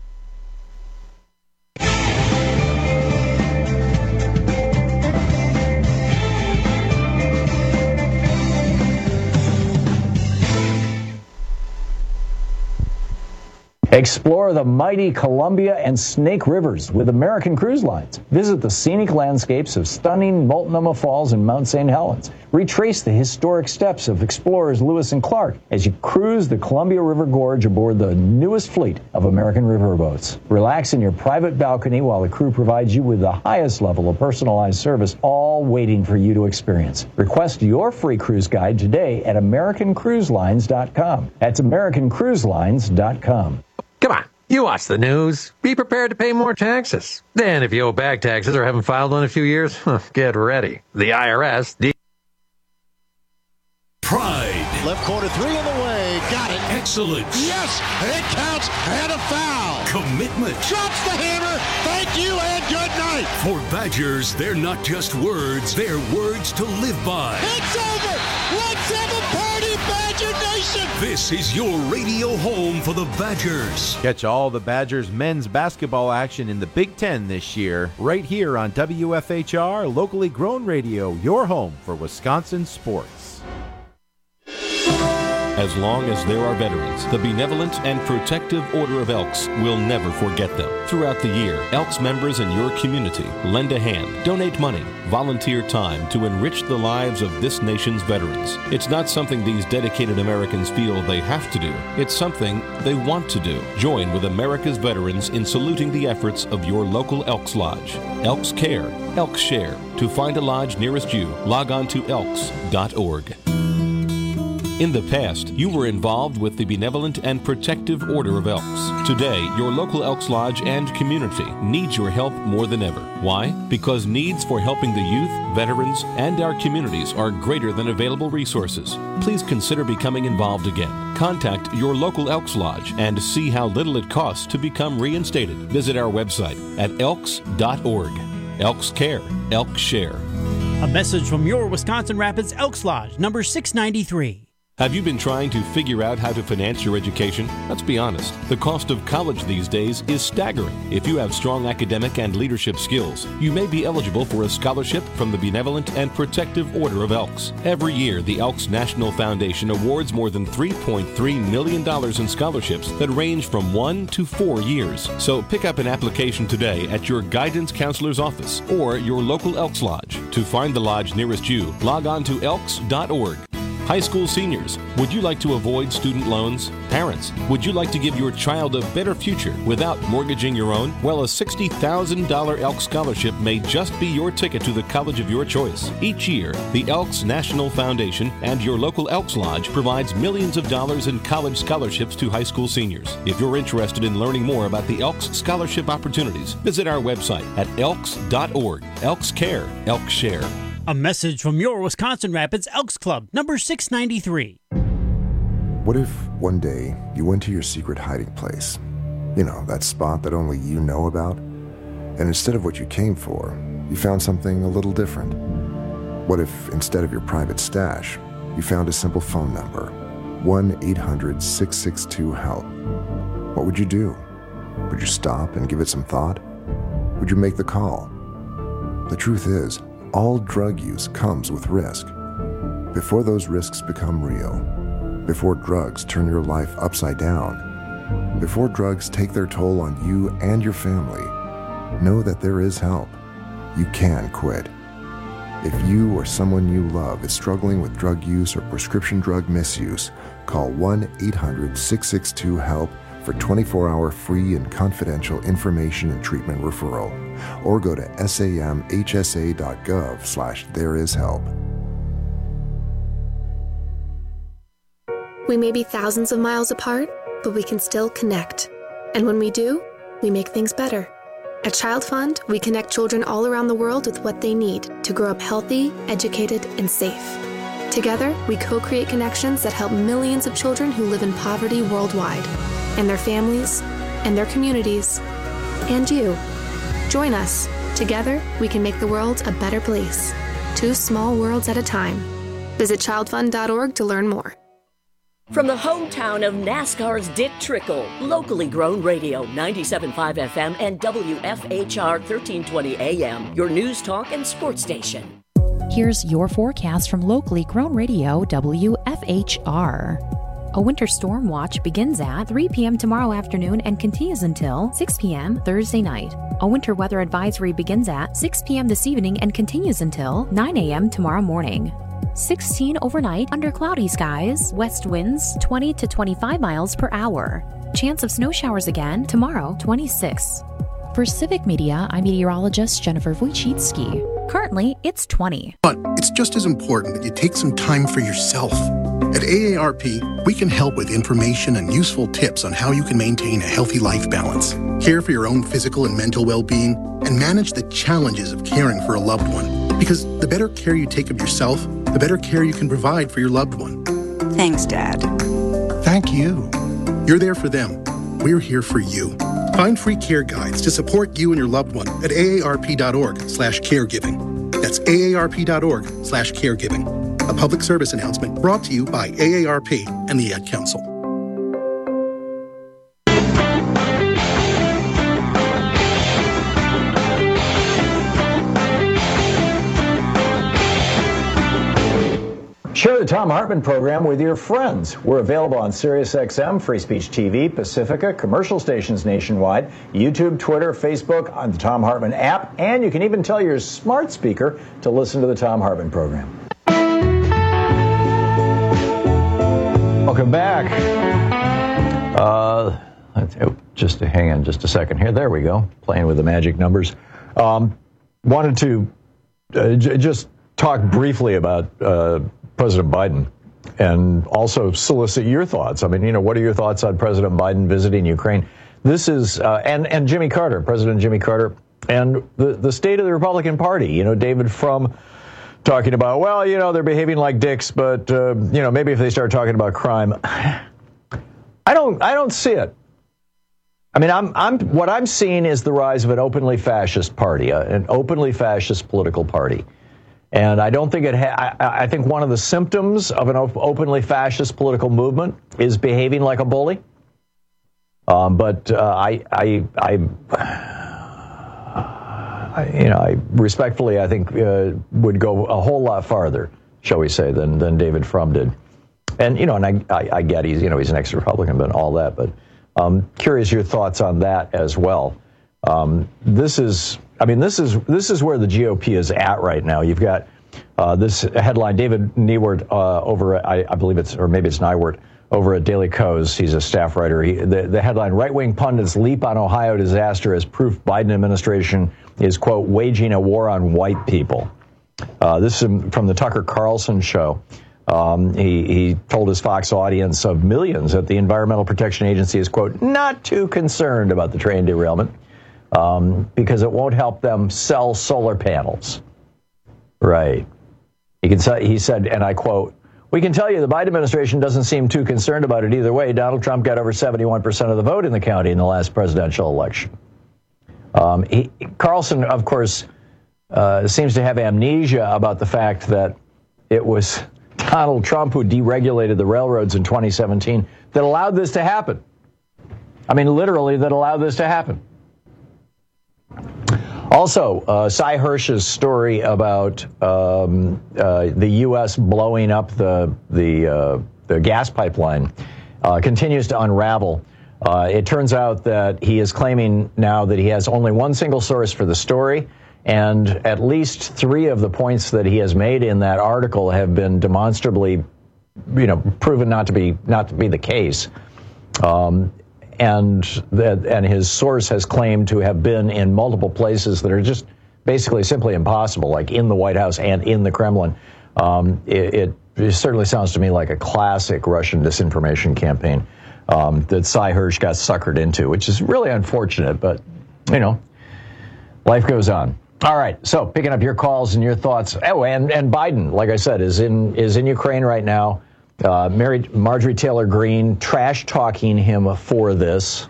Explore the mighty Columbia and Snake Rivers with American Cruise Lines. Visit the scenic landscapes of stunning Multnomah Falls and Mount Saint Helens. Retrace the historic steps of explorers Lewis and Clark as you cruise the Columbia River Gorge aboard the newest fleet of American riverboats. Relax in your private balcony while the crew provides you with the highest level of personalized service, all waiting for you to experience. Request your free cruise guide today at American Cruise Lines dot com. That's American Cruise Lines dot com. Come on, you watch the news. Be prepared to pay more taxes. Then if you owe back taxes or haven't filed one in a few years, get ready. The I R S... De- Pride. Left corner three in the way. Got it. Excellence. Yes, it counts and a foul. Commitment. Drops the hammer. Thank you and good night. For Badgers, they're not just words, they're words to live by. It's over. Let's have a party, Badger Nation. This is your radio home for the Badgers. Catch all the Badgers men's basketball action in the Big Ten this year, right here on W F H R, locally grown radio, your home for Wisconsin sports. As long as there are veterans, the Benevolent and Protective Order of Elks will never forget them. Throughout the year, Elks members in your community lend a hand, donate money, volunteer time to enrich the lives of this nation's veterans. It's not something these dedicated Americans feel they have to do. It's something they want to do. Join with America's veterans in saluting the efforts of your local Elks Lodge. Elks Care, Elks Share. To find a lodge nearest you, log on to elks dot org. In the past, you were involved with the Benevolent and Protective Order of Elks. Today, your local Elks Lodge and community needs your help more than ever. Why? Because needs for helping the youth, veterans, and our communities are greater than available resources. Please consider becoming involved again. Contact your local Elks Lodge and see how little it costs to become reinstated. Visit our website at elks dot org. Elks Care, Elks Share. A message from your Wisconsin Rapids Elks Lodge, number six ninety-three. Have you been trying to figure out how to finance your education? Let's be honest. The cost of college these days is staggering. If you have strong academic and leadership skills, you may be eligible for a scholarship from the Benevolent and Protective Order of Elks. Every year, the Elks National Foundation awards more than three point three million dollars in scholarships that range from one to four years. So pick up an application today at your guidance counselor's office or your local Elks Lodge. To find the lodge nearest you, log on to elks dot org. High school seniors, would you like to avoid student loans? Parents, would you like to give your child a better future without mortgaging your own? Well, a sixty thousand dollars Elks Scholarship may just be your ticket to the college of your choice. Each year, the Elks National Foundation and your local Elks Lodge provides millions of dollars in college scholarships to high school seniors. If you're interested in learning more about the Elks Scholarship opportunities, visit our website at elks dot org. Elks Care, Elks Share. A message from your Wisconsin Rapids Elks Club, number six ninety-three. What if one day you went to your secret hiding place? You know, that spot that only you know about? And instead of what you came for, you found something a little different. What if instead of your private stash, you found a simple phone number, one eight hundred six six two HELP? What would you do? Would you stop and give it some thought? Would you make the call? The truth is, all drug use comes with risk. Before those risks become real, before drugs turn your life upside down, before drugs take their toll on you and your family, know that there is help. You can quit. If you or someone you love is struggling with drug use or prescription drug misuse, call one eight hundred six six two HELP for twenty-four hour free and confidential information and treatment referral, or go to samhsa dot gov slash there is help. We may be thousands of miles apart, but we can still connect. And when we do, we make things better. At Child Fund, we connect children all around the world with what they need to grow up healthy, educated, and safe. Together, we co-create connections that help millions of children who live in poverty worldwide, and their families, and their communities, and you. Join us. Together, we can make the world a better place. Two small worlds at a time. Visit child fund dot org to learn more. From the hometown of NASCAR's Dick Trickle, locally grown radio, ninety-seven point five F M and W F H R thirteen twenty A M, your news talk and sports station. Here's your forecast from locally grown radio, W F H R. A winter storm watch begins at three p.m. tomorrow afternoon and continues until six p.m. Thursday night. A winter weather advisory begins at six p.m. this evening and continues until nine a.m. tomorrow morning. sixteen overnight under cloudy skies, west winds twenty to twenty-five miles per hour. Chance of snow showers again tomorrow, twenty-six. For Civic Media, I'm meteorologist Jennifer Wojcicki. Currently, it's twenty. But it's just as important that you take some time for yourself. At A A R P, we can help with information and useful tips on how you can maintain a healthy life balance, care for your own physical and mental well-being, and manage the challenges of caring for a loved one. Because the better care you take of yourself, the better care you can provide for your loved one. Thanks, Dad. Thank you. You're there for them. We're here for you. Find free care guides to support you and your loved one at A A R P dot org slash caregiving. That's A A R P dot org slash caregiving. A public service announcement brought to you by A A R P and the Ad Council. Sure, the Thom Hartmann Program with your friends. We're available on SiriusXM, Free Speech T V, Pacifica, commercial stations nationwide, YouTube, Twitter, Facebook, on the Thom Hartmann app, and you can even tell your smart speaker to listen to the Thom Hartmann Program. Welcome back. Uh, let's, oh, just to hang on just a second here. There we go. Playing with the magic numbers. Um, wanted to uh, j- just talk briefly about uh, President Biden and also solicit your thoughts. I mean, you know, what are your thoughts on President Biden visiting Ukraine? This is, uh, and, and Jimmy Carter, President Jimmy Carter, and the, the state of the Republican Party. You know, David Frum talking about, well, you know, they're behaving like dicks, but, uh, you know, maybe if they start talking about crime. I don't, I don't see it. I mean, I'm, I'm, what I'm seeing is the rise of an openly fascist party, uh, an openly fascist political party. And I don't think it, ha- I, I think one of the symptoms of an op- openly fascist political movement is behaving like a bully. Um, but uh, I, I, I, I, you know, I respectfully, I think, uh, would go a whole lot farther, shall we say, than than David Frum did. And, you know, and I, I, I get he's, you know, he's an ex-Republican, but all that. But um, curious your thoughts on that as well. Um, this is, I mean, this is this is where the G O P is at right now. You've got uh, this headline, David Neiwert uh, over, at, I, I believe it's, or maybe it's Neiwert, over at Daily Kos. He's a staff writer. He, the, the headline, right-wing pundits leap on Ohio disaster as proof Biden administration is, quote, waging a war on white people. Uh, this is from the Tucker Carlson show. Um, he, he told his Fox audience of millions that the Environmental Protection Agency is, quote, not too concerned about the train derailment um, because it won't help them sell solar panels. Right. He, can say, he said, and I quote, we can tell you the Biden administration doesn't seem too concerned about it either way. Donald Trump got over seventy-one percent of the vote in the county in the last presidential election. Um, he, Carlson, of course, uh, seems to have amnesia about the fact that it was Donald Trump who deregulated the railroads in twenty seventeen that allowed this to happen. I mean, literally, that allowed this to happen. Also, uh, Cy Hirsch's story about um, uh, the U S blowing up the the, uh, the gas pipeline uh, continues to unravel. Uh, it turns out that he is claiming now that he has only one single source for the story, and at least three of the points that he has made in that article have been demonstrably, you know, proven not to be not to be the case. Um, and that and his source has claimed to have been in multiple places that are just basically simply impossible, like in the White House and in the Kremlin. Um, it, it, it certainly sounds to me like a classic Russian disinformation campaign um, that Cy Hirsch got suckered into, which is really unfortunate, but, you know, life goes on. All right, so picking up your calls and your thoughts. Oh, and, and Biden, like I said, is in is in Ukraine right now. Uh, Mary, Marjorie Taylor Greene trash talking him for this,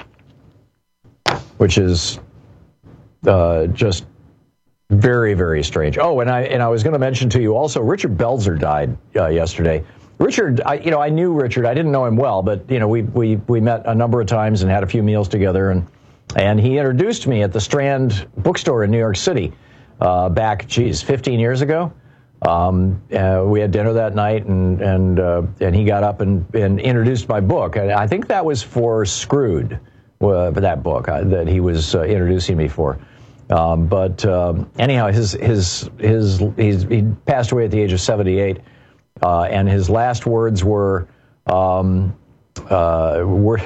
which is uh, just very, very strange. Oh, and I and I was going to mention to you also, Richard Belzer died uh, yesterday. Richard, I, you know, I knew Richard. I didn't know him well, but you know, we we we met a number of times and had a few meals together, and and he introduced me at the Strand bookstore in New York City uh, back, geez, fifteen years ago. Um, uh, we had dinner that night, and and uh, and he got up and, and introduced my book. And I think that was for Screwed, uh, for that book uh, that he was uh, introducing me for. Um, but um, anyhow, his his his he's, he passed away at the age of seventy-eight, uh, and his last words were, um, uh, were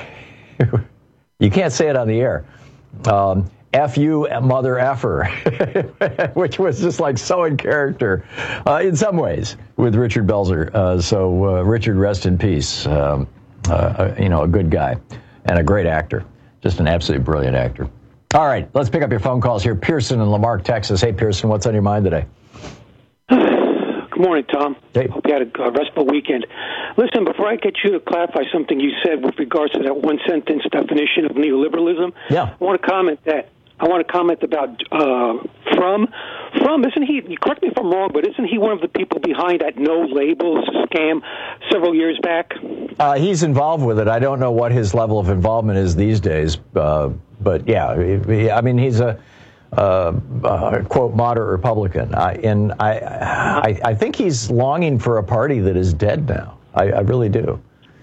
you can't say it on the air. Um, F you, mother effer, which was just like so in character uh, in some ways with Richard Belzer. Uh, so uh, Richard, rest in peace. Um, uh, you know, a good guy and a great actor, just an absolutely brilliant actor. All right, let's pick up your phone calls here. Pearson in Lamarck, Texas. Hey, Pearson, what's on your mind today? Good morning, Tom. Hey. Hope you had a, a restful weekend. Listen, before I get you to clarify something you said with regards to that one-sentence definition of neoliberalism, yeah. I want to comment that. I want to comment about uh, Frum. Frum, isn't he, correct me if I'm wrong, but isn't he one of the people behind that No Labels scam several years back? Uh, he's involved with it. I don't know what his level of involvement is these days, uh, but yeah, I mean, he's a uh, uh, quote, moderate Republican. I, and I, I, I think he's longing for a party that is dead now. I, I really do.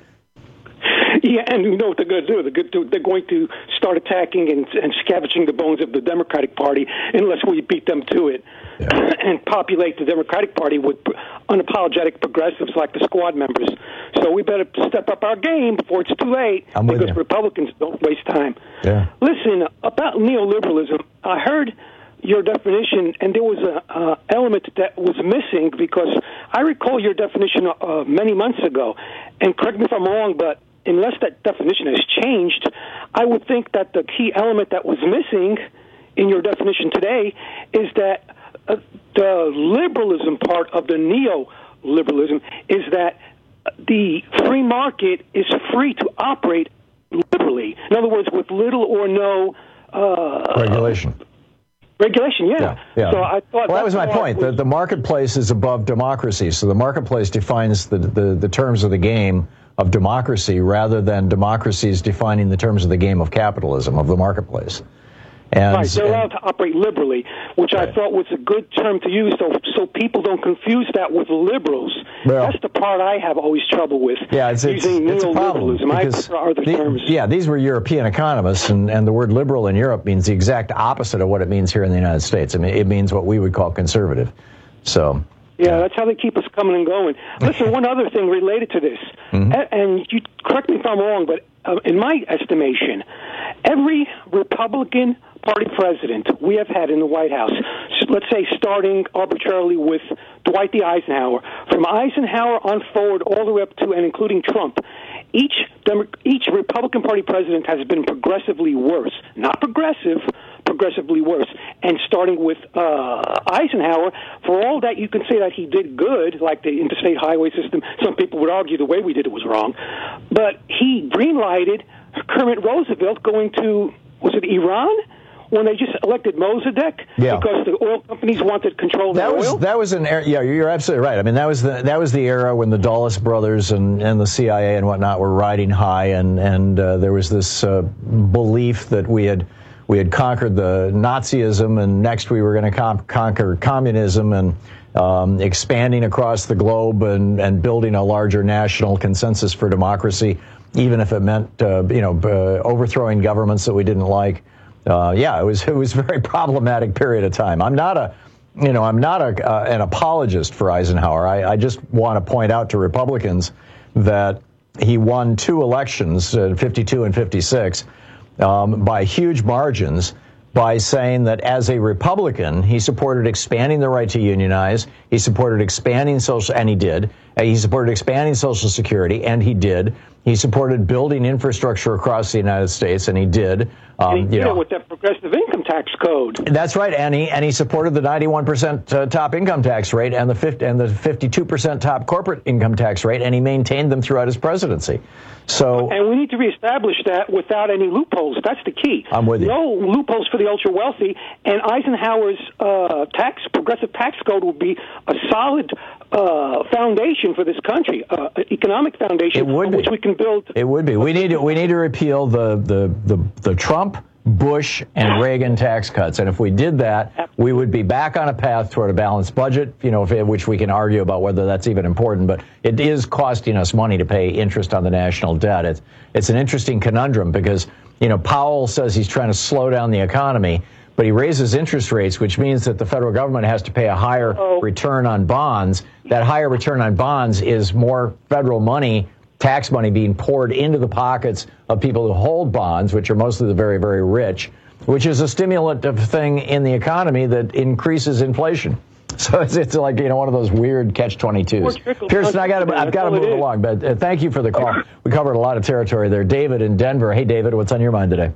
Yeah, and you know what they're going to do? They're going to, they're going to start attacking and, and scavenging the bones of the Democratic Party unless we beat them to it, yeah. and populate the Democratic Party with unapologetic progressives like the Squad members. So we better step up our game before it's too late, I'm because with you. Republicans don't waste time. Yeah. Listen, about neoliberalism, I heard your definition, and there was an uh, element that was missing, because I recall your definition uh, many months ago, and correct me if I'm wrong, but unless that definition has changed, I would think that the key element that was missing in your definition today is that uh, the liberalism part of the neoliberalism is that the free market is free to operate liberally. In other words, with little or no uh, regulation. Regulation, yeah. Yeah, yeah. So I thought well, that was my point. Was, the, the marketplace is above democracy, so the marketplace defines the, the, the terms of the game of democracy rather than democracies defining the terms of the game of capitalism, of the marketplace. And, right, they're allowed to operate liberally, which right. I thought was a good term to use, so so people don't confuse that with liberals. Well, that's the part I have always trouble with. Yeah, it's, it's, using it's a problem. I prefer other the, terms. Yeah, these were European economists, and, and the word liberal in Europe means the exact opposite of what it means here in the United States. I mean, it means what we would call conservative. So. Yeah, that's how they keep us coming and going. Listen, one other thing related to this, mm-hmm. and, and you correct me if I'm wrong, but uh, in my estimation, every Republican Party president we have had in the White House, let's say starting arbitrarily with Dwight D. Eisenhower, from Eisenhower on forward all the way up to and including Trump, each Demo- each Republican Party president has been progressively worse. Not progressive, progressively worse. And starting with uh, Eisenhower, for all that you can say that he did good, like the interstate highway system, some people would argue the way we did it was wrong, but he green-lighted Kermit Roosevelt going to, was it Iran? When they just elected Mossadegh, yeah. because the oil companies wanted to control the that was, oil? That was an era, yeah, you're absolutely right. I mean, that was the that was the era when the Dulles brothers and, and the C I A and whatnot were riding high, and, and uh, there was this uh, belief that we had we had conquered the Nazism, and next we were going to com- conquer communism, and um, expanding across the globe and, and building a larger national consensus for democracy, even if it meant uh, you know uh, overthrowing governments that we didn't like. Uh, yeah, it was it was a very problematic period of time. I'm not a, you know, I'm not a, uh, an apologist for Eisenhower. I, I just want to point out to Republicans that he won two elections, uh, fifty-two and fifty-six, um, by huge margins, by saying that as a Republican, he supported expanding the right to unionize, he supported expanding social, and he did. Uh, he supported expanding Social Security, and he did. He supported building infrastructure across the United States, and he did. Um, and he you did know, it with that progressive income tax code. That's right, and he, and he supported the ninety-one percent uh, top income tax rate and the fifty, and the fifty-two percent top corporate income tax rate, and he maintained them throughout his presidency. So, and we need to reestablish that without any loopholes. That's the key. I'm with you. No loopholes for the ultra wealthy, and Eisenhower's uh, tax progressive tax code would be a solid uh, foundation for this country, uh, economic foundation it would on be. which we can build. It would be. We need to, we need to repeal the the the, the Trump, Bush, and Reagan tax cuts, and if we did that, we would be back on a path toward a balanced budget, you know, if, which we can argue about whether that's even important, but it is costing us money to pay interest on the national debt. It's, it's an interesting conundrum because, you know, Powell says he's trying to slow down the economy, but he raises interest rates, which means that the federal government has to pay a higher oh. return on bonds. That higher return on bonds is more federal money, tax money being poured into the pockets of people who hold bonds, which are mostly the very, very rich, which is a stimulative thing in the economy that increases inflation. So it's, it's like, you know, one of those weird catch twenty-twos. Pearson, I got I've got to move along, but uh, thank you for the call. We covered a lot of territory there. David in Denver. Hey, David, what's on your mind today?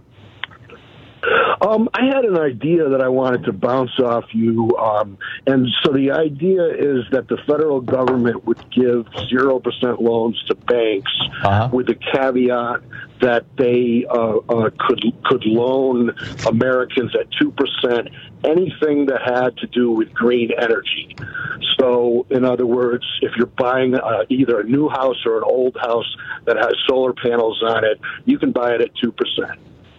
Um, I had an idea that I wanted to bounce off you. Um, and so the idea is that the federal government would give zero percent loans to banks uh-huh. with the caveat that they uh, uh, could could loan Americans at two percent anything that had to do with green energy. So, in other words, if you're buying uh, either a new house or an old house that has solar panels on it, you can buy it at two percent.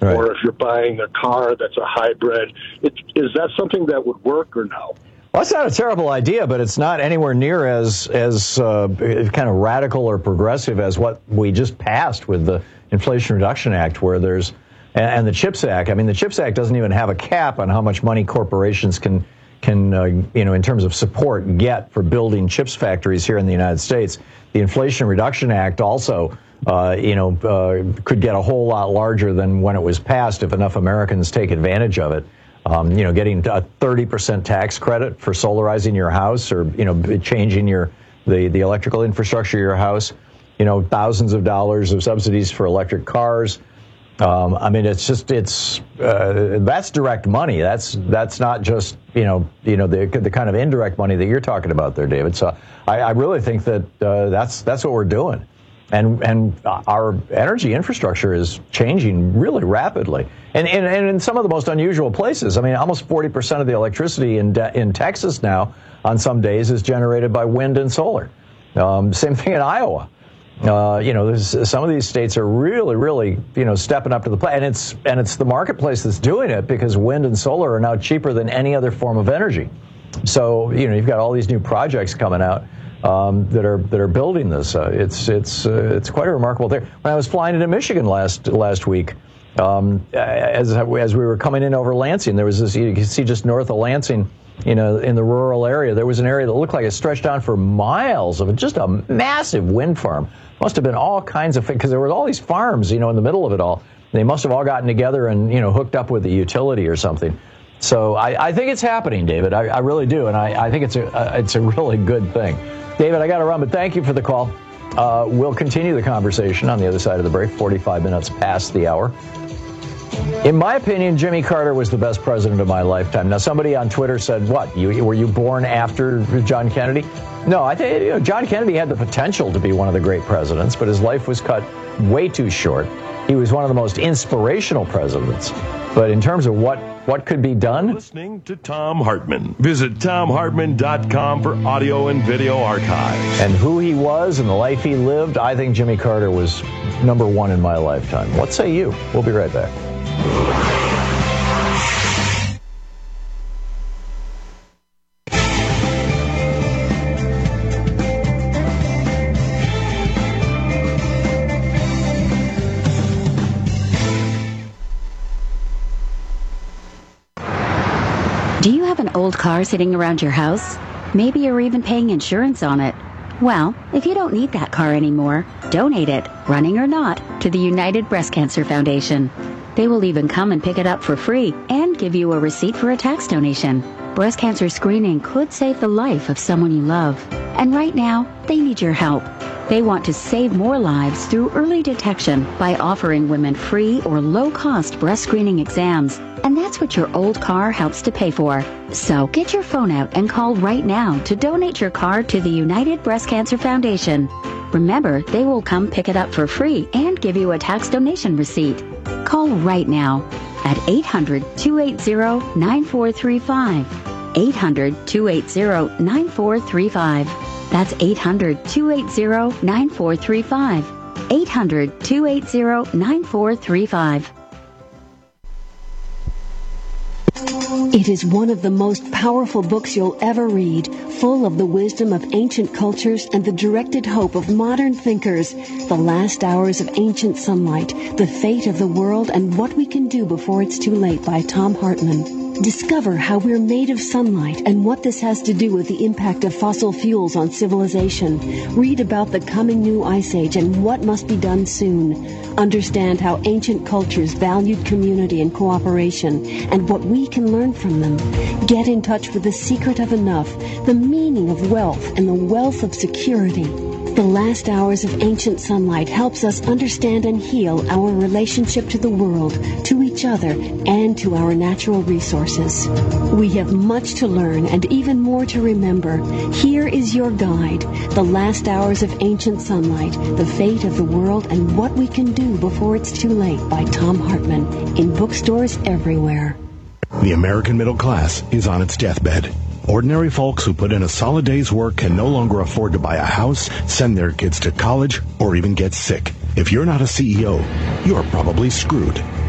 Right. or if you're buying a car that's a hybrid. It, is that something that would work or no? Well, that's not a terrible idea, but it's not anywhere near as as uh, kind of radical or progressive as what we just passed with the Inflation Reduction Act, where there's and, and the CHIPS Act. I mean, the CHIPS Act doesn't even have a cap on how much money corporations can can uh, you know in terms of support get for building chips factories here in the United States. The Inflation Reduction Act also uh, you know uh, could get a whole lot larger than when it was passed if enough Americans take advantage of it. Um, you know, getting a thirty percent tax credit for solarizing your house, or you know, changing your the the electrical infrastructure of your house. You know, thousands of dollars of subsidies for electric cars. Um, I mean, it's just it's uh, that's direct money. That's that's not just you know you know the the kind of indirect money that you're talking about there, David. So I, I really think that uh, that's that's what we're doing. And and our energy infrastructure is changing really rapidly, and, and and in some of the most unusual places. I mean, almost forty percent of the electricity in in Texas now, on some days, is generated by wind and solar. Um, same thing in Iowa. Uh, you know, there's, some of these states are really, really, you know, stepping up to the plate, and it's and it's the marketplace that's doing it, because wind and solar are now cheaper than any other form of energy. So you know, you've got all these new projects coming out. Um, that are that are building this. Uh, it's it's uh, it's quite a remarkable thing. When I was flying into Michigan last last week, um, as as we were coming in over Lansing, there was this. You can see just north of Lansing, you know, in the rural area, there was an area that looked like it stretched on for miles of just a massive wind farm. Must have been all kinds of, because there were all these farms, you know, in the middle of it all. They must have all gotten together and you know hooked up with the utility or something. So I, I think it's happening, David. I, I really do, and I, I think it's a, a it's a really good thing. David, I got to run, but thank you for the call. Uh, we'll continue the conversation on the other side of the break, forty-five minutes past the hour. In my opinion, Jimmy Carter was the best president of my lifetime. Now, somebody on Twitter said, what, you, were you born after John Kennedy? No, I think you know, John Kennedy had the potential to be one of the great presidents, but his life was cut way too short. He was one of the most inspirational presidents. But in terms of what, what could be done? Listening to Thom Hartmann. Visit Thom Hartmann dot com for audio and video archives. And who he was and the life he lived, I think Jimmy Carter was number one in my lifetime. What say you? We'll be right back. Do you have an old car sitting around your house? Maybe you're even paying insurance on it. Well, if you don't need that car anymore, donate it, running or not, to the United Breast Cancer Foundation. They will even come and pick it up for free and give you a receipt for a tax donation. Breast cancer screening could save the life of someone you love. And right now, they need your help. They want to save more lives through early detection by offering women free or low-cost breast screening exams. And that's what your old car helps to pay for. So get your phone out and call right now to donate your car to the United Breast Cancer Foundation. Remember, they will come pick it up for free and give you a tax donation receipt. Call right now at eight hundred, two eight zero, nine four three five. eight hundred, two eight zero, nine four three five. That's eight hundred, two eight zero, nine four three five. eight hundred, two eight zero, nine four three five. It is one of the most powerful books you'll ever read, full of the wisdom of ancient cultures and the directed hope of modern thinkers. The Last Hours of Ancient Sunlight, The Fate of the World and What We Can Do Before It's Too Late by Thom Hartmann. Discover how we're made of sunlight and what this has to do with the impact of fossil fuels on civilization. Read about the coming new ice age and what must be done soon. Understand how ancient cultures valued community and cooperation and what we can learn from them. Get in touch with the secret of enough, the meaning of wealth, and the wealth of security. The Last Hours of Ancient Sunlight helps us understand and heal our relationship to the world, to each other, and to our natural resources. We have much to learn and even more to remember. Here is your guide, The Last Hours of Ancient Sunlight, The Fate of the World and What We Can Do Before It's Too Late by Thom Hartmann, in bookstores everywhere. The American middle class is on its deathbed. Ordinary folks who put in a solid day's work can no longer afford to buy a house, send their kids to college, or even get sick. If you're not a C E O, you're probably screwed.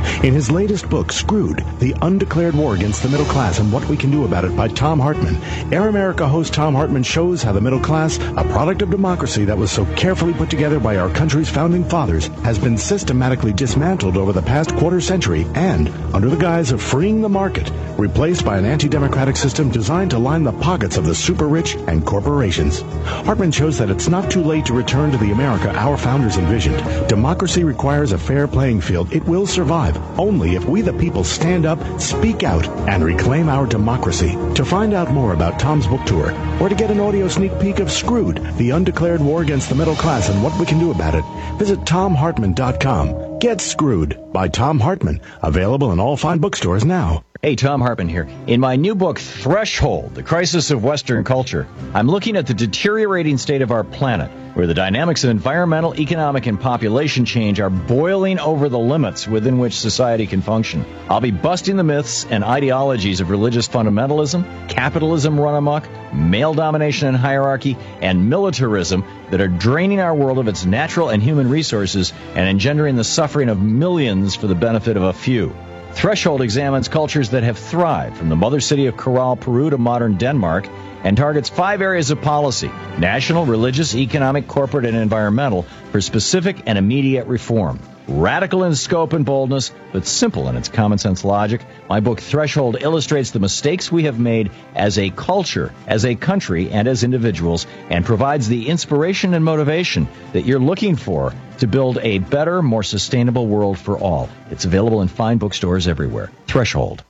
In his latest book, Screwed, The Undeclared War Against the Middle Class and What We Can Do About It by Tom Hartman, Air America host Tom Hartman shows how the middle class, a product of democracy that was so carefully put together by our country's founding fathers, has been systematically dismantled over the past quarter century and, under the guise of freeing the market, replaced by an anti-democratic system designed to line the pockets of the super rich and corporations. Hartman shows that it's not too late to return to the America our founders envisioned. Democracy requires a fair playing field. It will survive only if we the people stand up, speak out, and reclaim our democracy. To find out more about Tom's book tour, or to get an audio sneak peek of Screwed, The Undeclared War Against the Middle Class and What We Can Do About It, visit tom hartman dot com. Get Screwed by Tom Hartman, available in all fine bookstores now. Hey, Tom Hartman here. In my new book, Threshold, The Crisis of Western Culture, I'm looking at the deteriorating state of our planet, where the dynamics of environmental, economic, and population change are boiling over the limits within which society can function. I'll be busting the myths and ideologies of religious fundamentalism, capitalism run amok, male domination and hierarchy, and militarism that are draining our world of its natural and human resources and engendering the suffering of millions for the benefit of a few. Threshold examines cultures that have thrived, from the mother city of Corral, Peru to modern Denmark, and targets five areas of policy: national, religious, economic, corporate, and environmental, for specific and immediate reform. Radical in scope and boldness, but simple in its common sense logic, my book Threshold illustrates the mistakes we have made as a culture, as a country, and as individuals, and provides the inspiration and motivation that you're looking for to build a better, more sustainable world for all. It's available in fine bookstores everywhere. Threshold.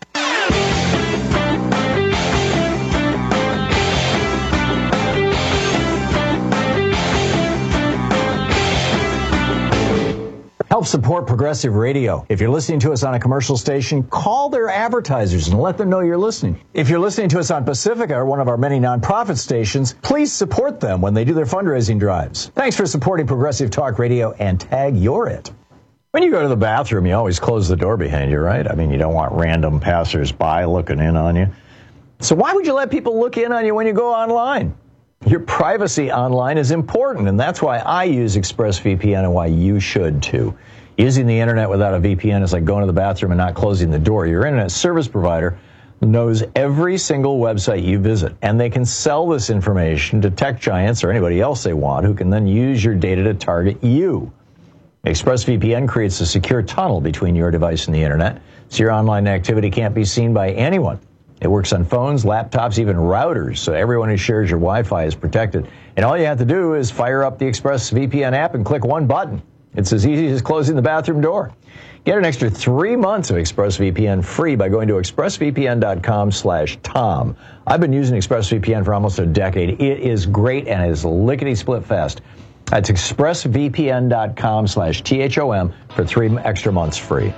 Help support Progressive Radio. If you're listening to us on a commercial station, call their advertisers and let them know you're listening. If you're listening to us on Pacifica, or one of our many nonprofit stations, please support them when they do their fundraising drives. Thanks for supporting Progressive Talk Radio, and tag you're it. When you go to the bathroom, you always close the door behind you, right? I mean, you don't want random passers-by looking in on you. So why would you let people look in on you when you go online? Your privacy online is important, and that's why I use ExpressVPN and why you should too. Using the internet without a V P N is like going to the bathroom and not closing the door. Your internet service provider knows every single website you visit, and they can sell this information to tech giants or anybody else they want, who can then use your data to target you. ExpressVPN creates a secure tunnel between your device and the internet, so your online activity can't be seen by anyone. It works on phones, laptops, even routers, so everyone who shares your Wi-Fi is protected. And all you have to do is fire up the ExpressVPN app and click one button. It's as easy as closing the bathroom door. Get an extra three months of ExpressVPN free by going to expressvpn.com slash Tom. I've been using ExpressVPN for almost a decade. It is great and it is lickety-split fast. That's expressvpn.com slash T H O M for three extra months free.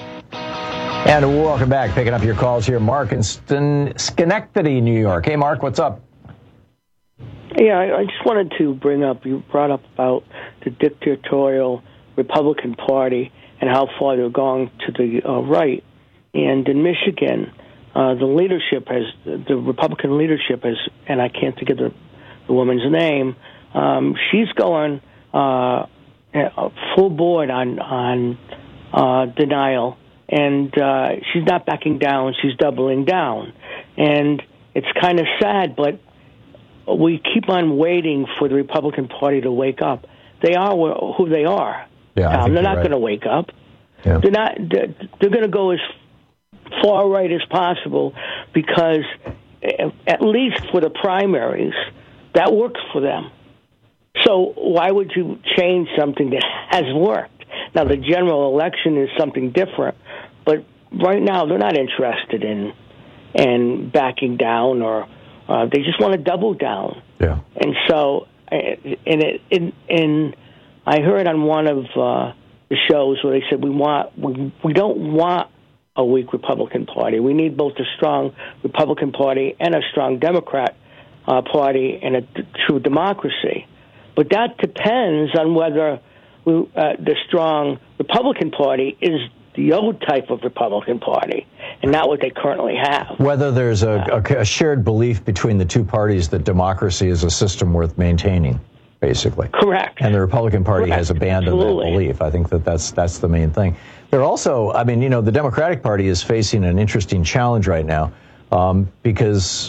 And welcome back. Picking up your calls here, Mark in Schenectady, New York. Hey, Mark, what's up? Yeah, I, I just wanted to bring up, you brought up about the dictatorial Republican Party and how far they're going to the uh, right. And in Michigan, uh, the leadership has, the Republican leadership has, and I can't think of the, the woman's name, um, she's going uh, full board on, on uh, denial. And uh, she's not backing down, she's doubling down. And it's kind of sad, but we keep on waiting for the Republican Party to wake up. They are who they are. Yeah, um, they're not right. going to wake up. Yeah. They're not. They're, they're going to go as far right as possible because, at least for the primaries, that works for them. So why would you change something that has worked? Now, the general election is something different, but right now they're not interested in in backing down, or uh, they just want to double down. Yeah. And so, and it, in, in I heard on one of uh, the shows where they said we want we, we don't want a weak Republican Party. We need both a strong Republican Party and a strong Democrat uh, Party and a d- true democracy. But that depends on whether we, uh, the strong Republican Party is the old type of Republican Party and not what they currently have. Whether there's a, a, a shared belief between the two parties that democracy is a system worth maintaining. basically. Correct. And the Republican Party Correct. has abandoned Absolutely. that belief. I think that that's, that's the main thing. They're also, I mean, you know, the Democratic Party is facing an interesting challenge right now um, because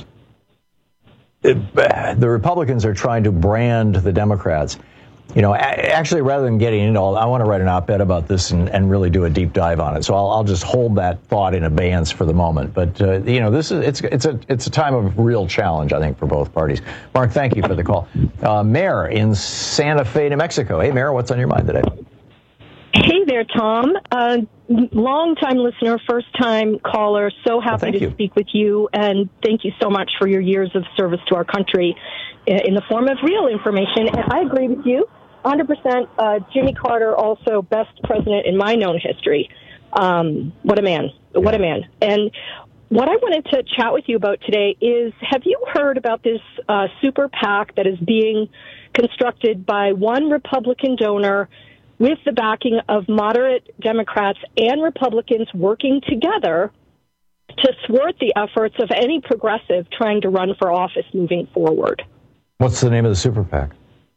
it, the Republicans are trying to brand the Democrats. You know, actually, rather than getting into all, I want to write an op-ed about this and, and really do a deep dive on it. So I'll, I'll just hold that thought in abeyance for the moment. But uh, you know, this is it's it's a it's a time of real challenge, I think, for both parties. Mark, thank you for the call. Uh, Mayor in Santa Fe, New Mexico. Hey, Mayor, what's on your mind today? Hey there, Tom. Uh, long-time listener, first-time caller. So happy well, to you. speak with you, and thank you so much for your years of service to our country in the form of real information. And I agree with you, one hundred percent. Uh, Jimmy Carter, also best president in my known history. Um, what a man. What a man. And what I wanted to chat with you about today is, have you heard about this uh, super PAC that is being constructed by one Republican donor with the backing of moderate Democrats and Republicans working together to thwart the efforts of any progressive trying to run for office moving forward? What's the name of the super PAC?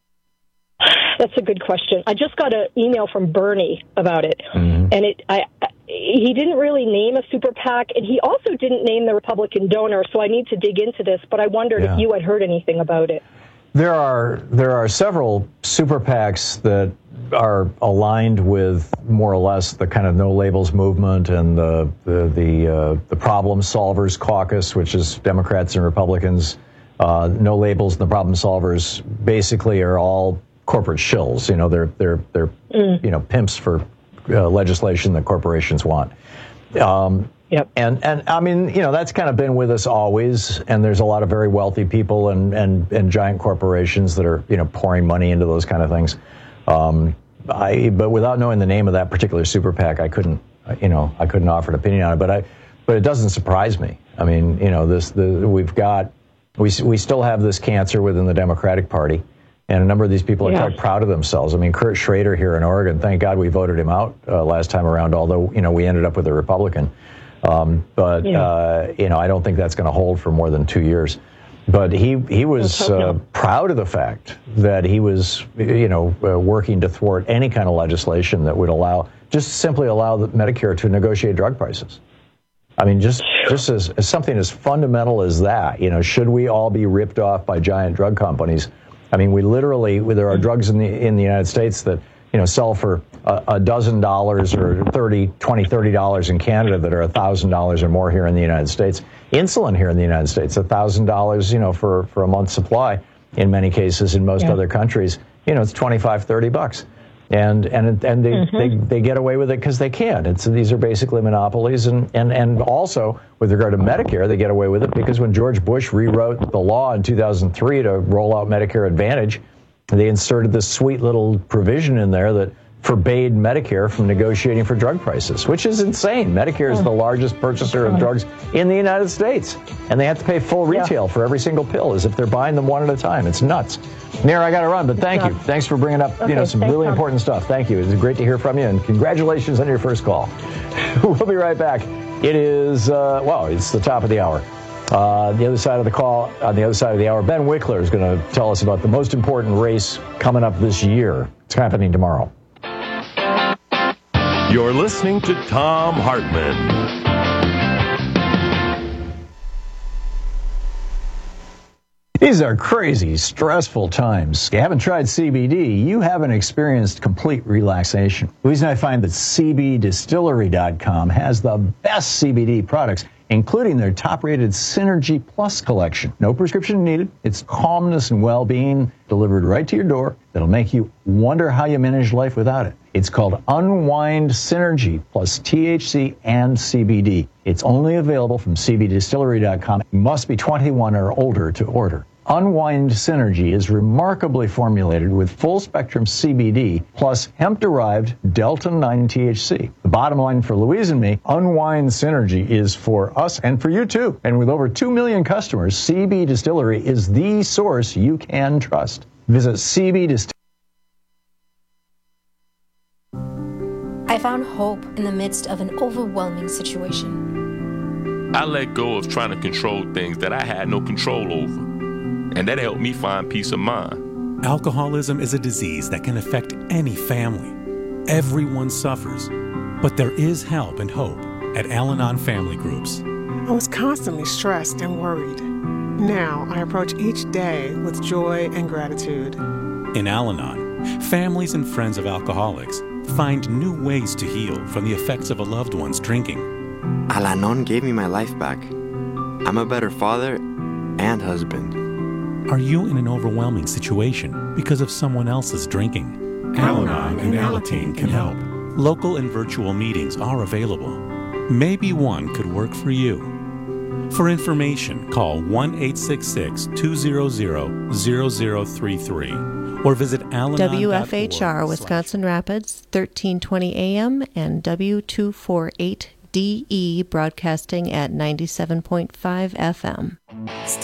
That's a good question. I just got an email from Bernie about it, mm-hmm. and it I, he didn't really name a super PAC, and he also didn't name the Republican donor, so I need to dig into this, but I wondered yeah. if you had heard anything about it. There are there are several super PACs that are aligned with more or less the kind of no labels movement and the the the, uh, the problem solvers caucus, which is Democrats and Republicans. Uh, no labels and the problem solvers basically are all corporate shills. You know, they're they're they're mm. you know pimps for uh, legislation that corporations want. Um, Yep. And, and I mean, you know, that's kind of been with us always. And there's a lot of very wealthy people and, and, and giant corporations that are, you know, pouring money into those kind of things. Um, I, but without knowing the name of that particular super PAC, I couldn't, you know, I couldn't offer an opinion on it. But I, but it doesn't surprise me. I mean, you know, this, the, we've got, we, we still have this cancer within the Democratic Party. And a number of these people are yeah. quite proud of themselves. I mean, Kurt Schrader here in Oregon, thank God we voted him out uh, last time around, although, you know, we ended up with a Republican. Um, but, yeah. uh, you know, I don't think that's going to hold for more than two years. But he, he was uh, proud of the fact that he was, you know, uh, working to thwart any kind of legislation that would allow, just simply allow the Medicare to negotiate drug prices. I mean, just, just as, as something as fundamental as that, you know, should we all be ripped off by giant drug companies? I mean, we literally, there are drugs in the, in the United States that, you know, sell for a, a dozen dollars or thirty, twenty, thirty dollars in Canada that are a thousand dollars or more here in the United States. Insulin here in the United States, a thousand dollars, you know, for, for a month's supply. In many cases, in most yeah. other countries, you know, it's twenty-five, thirty bucks. And, and, and they, mm-hmm. they, they get away with it because they can. It's, these are basically monopolies. And, and, and also with regard to Medicare, they get away with it because when George Bush rewrote the law in two thousand three to roll out Medicare Advantage, they inserted this sweet little provision in there that forbade Medicare from negotiating for drug prices, which is insane. Medicare is the largest purchaser of drugs in the United States, and they have to pay full retail yeah. for every single pill as if they're buying them one at a time. It's nuts. Nira, I got to run, but thank you. Thanks for bringing up okay, you know some really Tom. important stuff. Thank you. It's great to hear from you, and congratulations on your first call. We'll be right back. It is, uh, well, it's the top of the hour. Uh, the other side of the call, on the other side of the hour, Ben Wickler is going to tell us about the most important race coming up this year. It's happening tomorrow. You're listening to Thom Hartmann. These are crazy, stressful times. You haven't tried C B D, you haven't experienced complete relaxation. The reason I find that C B distillery dot com has the best C B D products, including their top-rated Synergy Plus collection. No prescription needed. It's calmness and well-being delivered right to your door that'll make you wonder how you manage life without it. It's called Unwind Synergy plus T H C and C B D. It's only available from C B distillery dot com. You must be twenty-one or older to order. Unwind Synergy is remarkably formulated with full-spectrum C B D plus hemp-derived Delta nine T H C. The bottom line for Louise and me, Unwind Synergy is for us and for you too. And with over two million customers, C B Distillery is the source you can trust. Visit C B Distillery. I found hope in the midst of an overwhelming situation. I let go of trying to control things that I had no control over. And that helped me find peace of mind. Alcoholism is a disease that can affect any family. Everyone suffers, but there is help and hope at Al-Anon Family Groups. I was constantly stressed and worried. Now I approach each day with joy and gratitude. In Al-Anon, families and friends of alcoholics find new ways to heal from the effects of a loved one's drinking. Al-Anon gave me my life back. I'm a better father and husband. Are you in an overwhelming situation because of someone else's drinking? Al-Anon and Alateen can help. Local and virtual meetings are available. Maybe one could work for you. For information, call one eight six six, two hundred, zero zero three three or visit alanon dot org. W F H R Wisconsin Rapids, thirteen twenty A M and W two forty-eight D E broadcasting at ninety-seven point five F M.